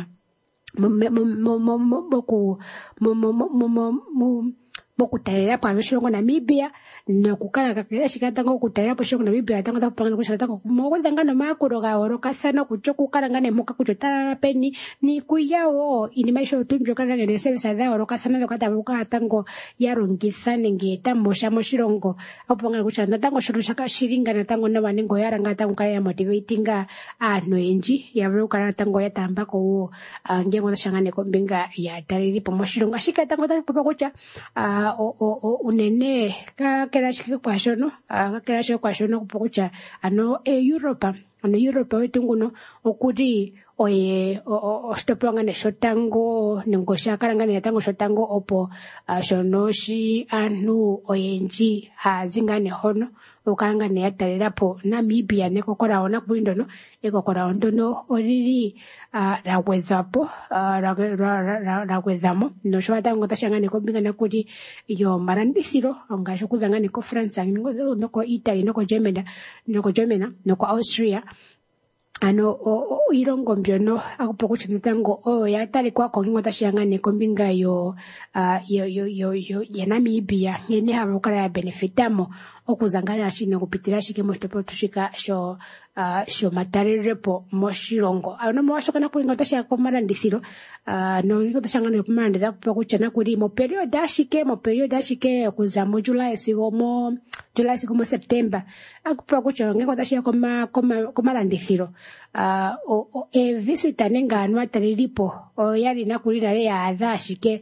Speaker 1: bokutalera pa shilongo Namibia no kukala kakela shikatango kutalera pa shilongo Namibia tango tapanga kushiratango mogodanga no makuro ga orokasana kucho kukalangane moka kucho tarapeni ni kuyawo inimaisho tunjo kana ne service da orokasana do katabuka tango yarongithane ngeta mosha moshilongo opanga kushanda tango shirusha shiringa na tango na banengo yaranga tango kaya ya motivatinga ano enji yavuka tango yatambako ngengo shangane kombinga ya tariri po moshilongo shika tango tapopa kucha unene kakela shike kwa shono kupokucha ano Europa wetunguno okuri oye ostopanga ne shotango nengosha kalangane tango shotango opo shonoshi anu oyenji hazingane hono ukalangane yatalelapo Namibia nekokora ona kuindono ekokora ondono oriri ragwezapo ragwezamo no shwatango tashangane kombinga nakuri yo marandithiro ngasho kuzangane ko France noko Italy noko Germany noko Austria ano irongo mbyono akupokucha tango yatali kwa kongo tashangane kombinga yo ya Namibia ngene habukala ya benefitamo okuzangana shine kupitira shike mostopo tushika sho matarirepo moshilongo ano mwashoka na kulinga tashya kwa marandithiro no niko tashangana kumaranditha kupokucha na kuri mo period ashike kuza mu July sigo mo September akupokucha ngeko tashya kwa marandithiro visita nenga anu atalilipo yali nakulira le ya adhashike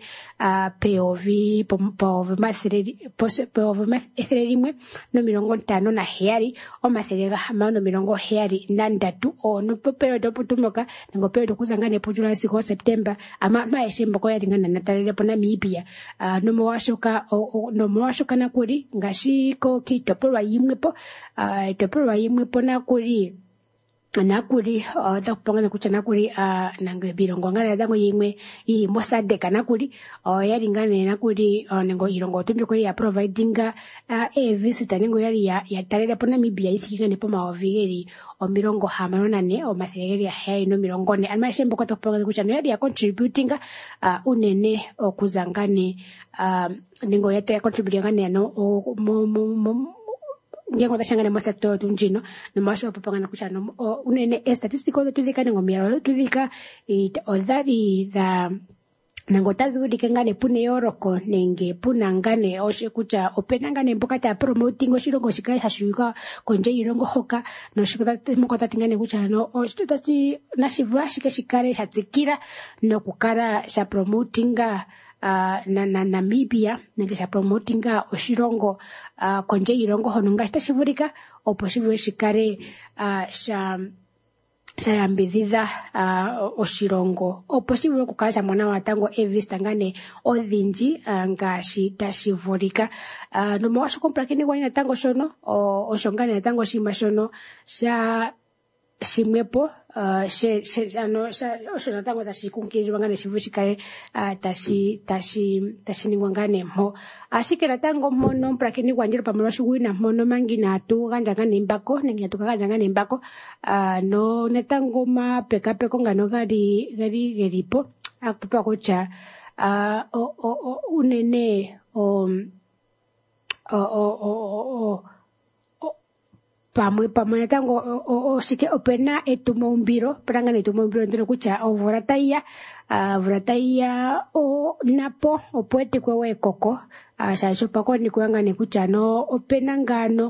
Speaker 1: POV mathelerimwe no 50 na heari o mathelega hamano 70 nandatu no period oputumoka ngo period kuzangane po July sigo September ama maeshembo ko yaringana natalilipo Namibia no mwashoka nakuri ngashiko kitopolwa yimwepo nakuri nakuri takupangana kucha nakuri nange birongo ngana dango yimwe iyi mosadeka nakuri yaringane nakuri nengo irongo tumbiko ya providinga visitor nengo yari ya tarera pona Namibia isikingane po mawavigeri mirongo hamanonane mathegeri ya ino mirongo ne almashembo kwa takupangana kucha no yari ya contributinga unene okuzangane nengo yata ya contributingane no ngengo tashangana mo sector tunjino no masho papangana kuchano unene statistical tudika ngo miaro tudika odari da nango taduri kengane pune yoroko nenge punangane oshe kucha openangane mboka ta promoting oshirongo shikai hashuka konje irongo hoka no shikota mokota tingane kucha no oshtati nashivwa shikare shatsikira no kukara sha promotinga na Namibia nengesha promotinga oshirongo konje irongo hononga shivurika opo shivwe shikare shayambidhidha oshirongo opo shivwe kukala shamona watango evista ngane odhinji ngashi tashivurika nomo washokomplakini kwa tango shono oshongane natango shima shono sha shimwepo osho natango tashikunkirirwa ngane shivushikale tashiningwa ngane mho ashike natango mmono mprakini kwanjiro pamwe shugwina mmono mangina tu ganja ngane mbako nenge tukaganja ngane mbako no natango mapekapeko ngano garipo akupa kocha unene pamwe natango osike opena etumaumbiro prangana etumaumbiro ndino kucha ovurataiya napo opoete kwewe koko shasho pakoni kuangane kucha no opena ngano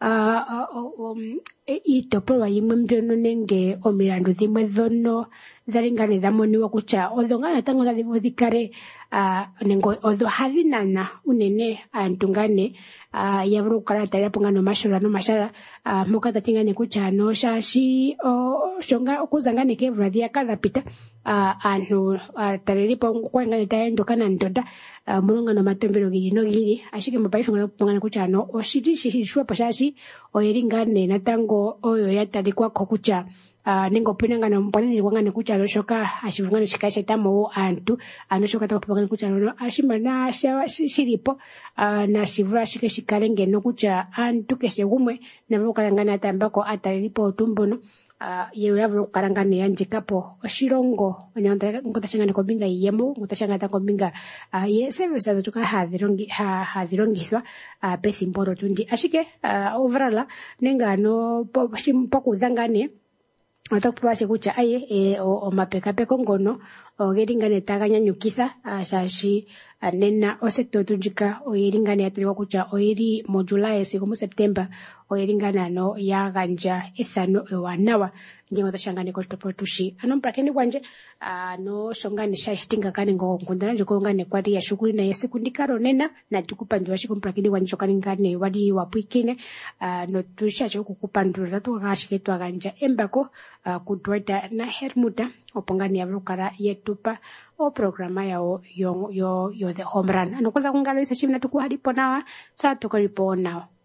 Speaker 1: itopolwa yimwe mbyono nenge omilandu dhimwe dhono dhalingane dhamoniwa kucha odho ngana tango dhikare nengo odho hadhi nana unene aantu ngane yavulu kukala talirapo ngano mashala moka tatingane kucha no shashi shonga okuzangane kevula dhiya kadhapita aantu taliripo kwangane tayendoka nandoda mulongano matombero gili no gili ashike mopaife ngane kucha no oshili shishwepo shashi oyeli ngane natango oyo yatalikwako kucha nengo pena ngana mpwadhi wangane kucha no shoka ashivungane shikaisha tamo aantu shoka takupangana kucha no ashimana shiripo na shivula shike shikalenge no kucha aantu keshe gumwe navulu kalangana atambako ataliripo otumbono yewe yavulu kalangana yanjikapo oshirongo ngotashangana kombinga yiyemo ngotashangana kombinga ye services atuka hadhilongithwa pethimbo rotundi ashike overall nengano pokudhangane atakupache kucha aye omapekapeko ngono ogelingane taganyanyukitha shashi nena osekto tunjika oyelingane yateliwa kucha oyeli mo July sigo mu September oyelingana no yaganja ethano ewanawa njengo tashangane ko stopro tushi mprakeni kwanje no shongane shashtinga kane ngo nkundana njoko ngane kwari ya shughuli na yesekundikaro nena na tukupandwa shikomprakeni kwanje chokani wadi wapwikine no tushacho kukupandura tukashiketwa ganja embako kudweta na Hermuta opongani yavukara yetupa o programa yao yo the home run anokuza kungalo isa shimna tukuhalipo nawa sa tukalipo nao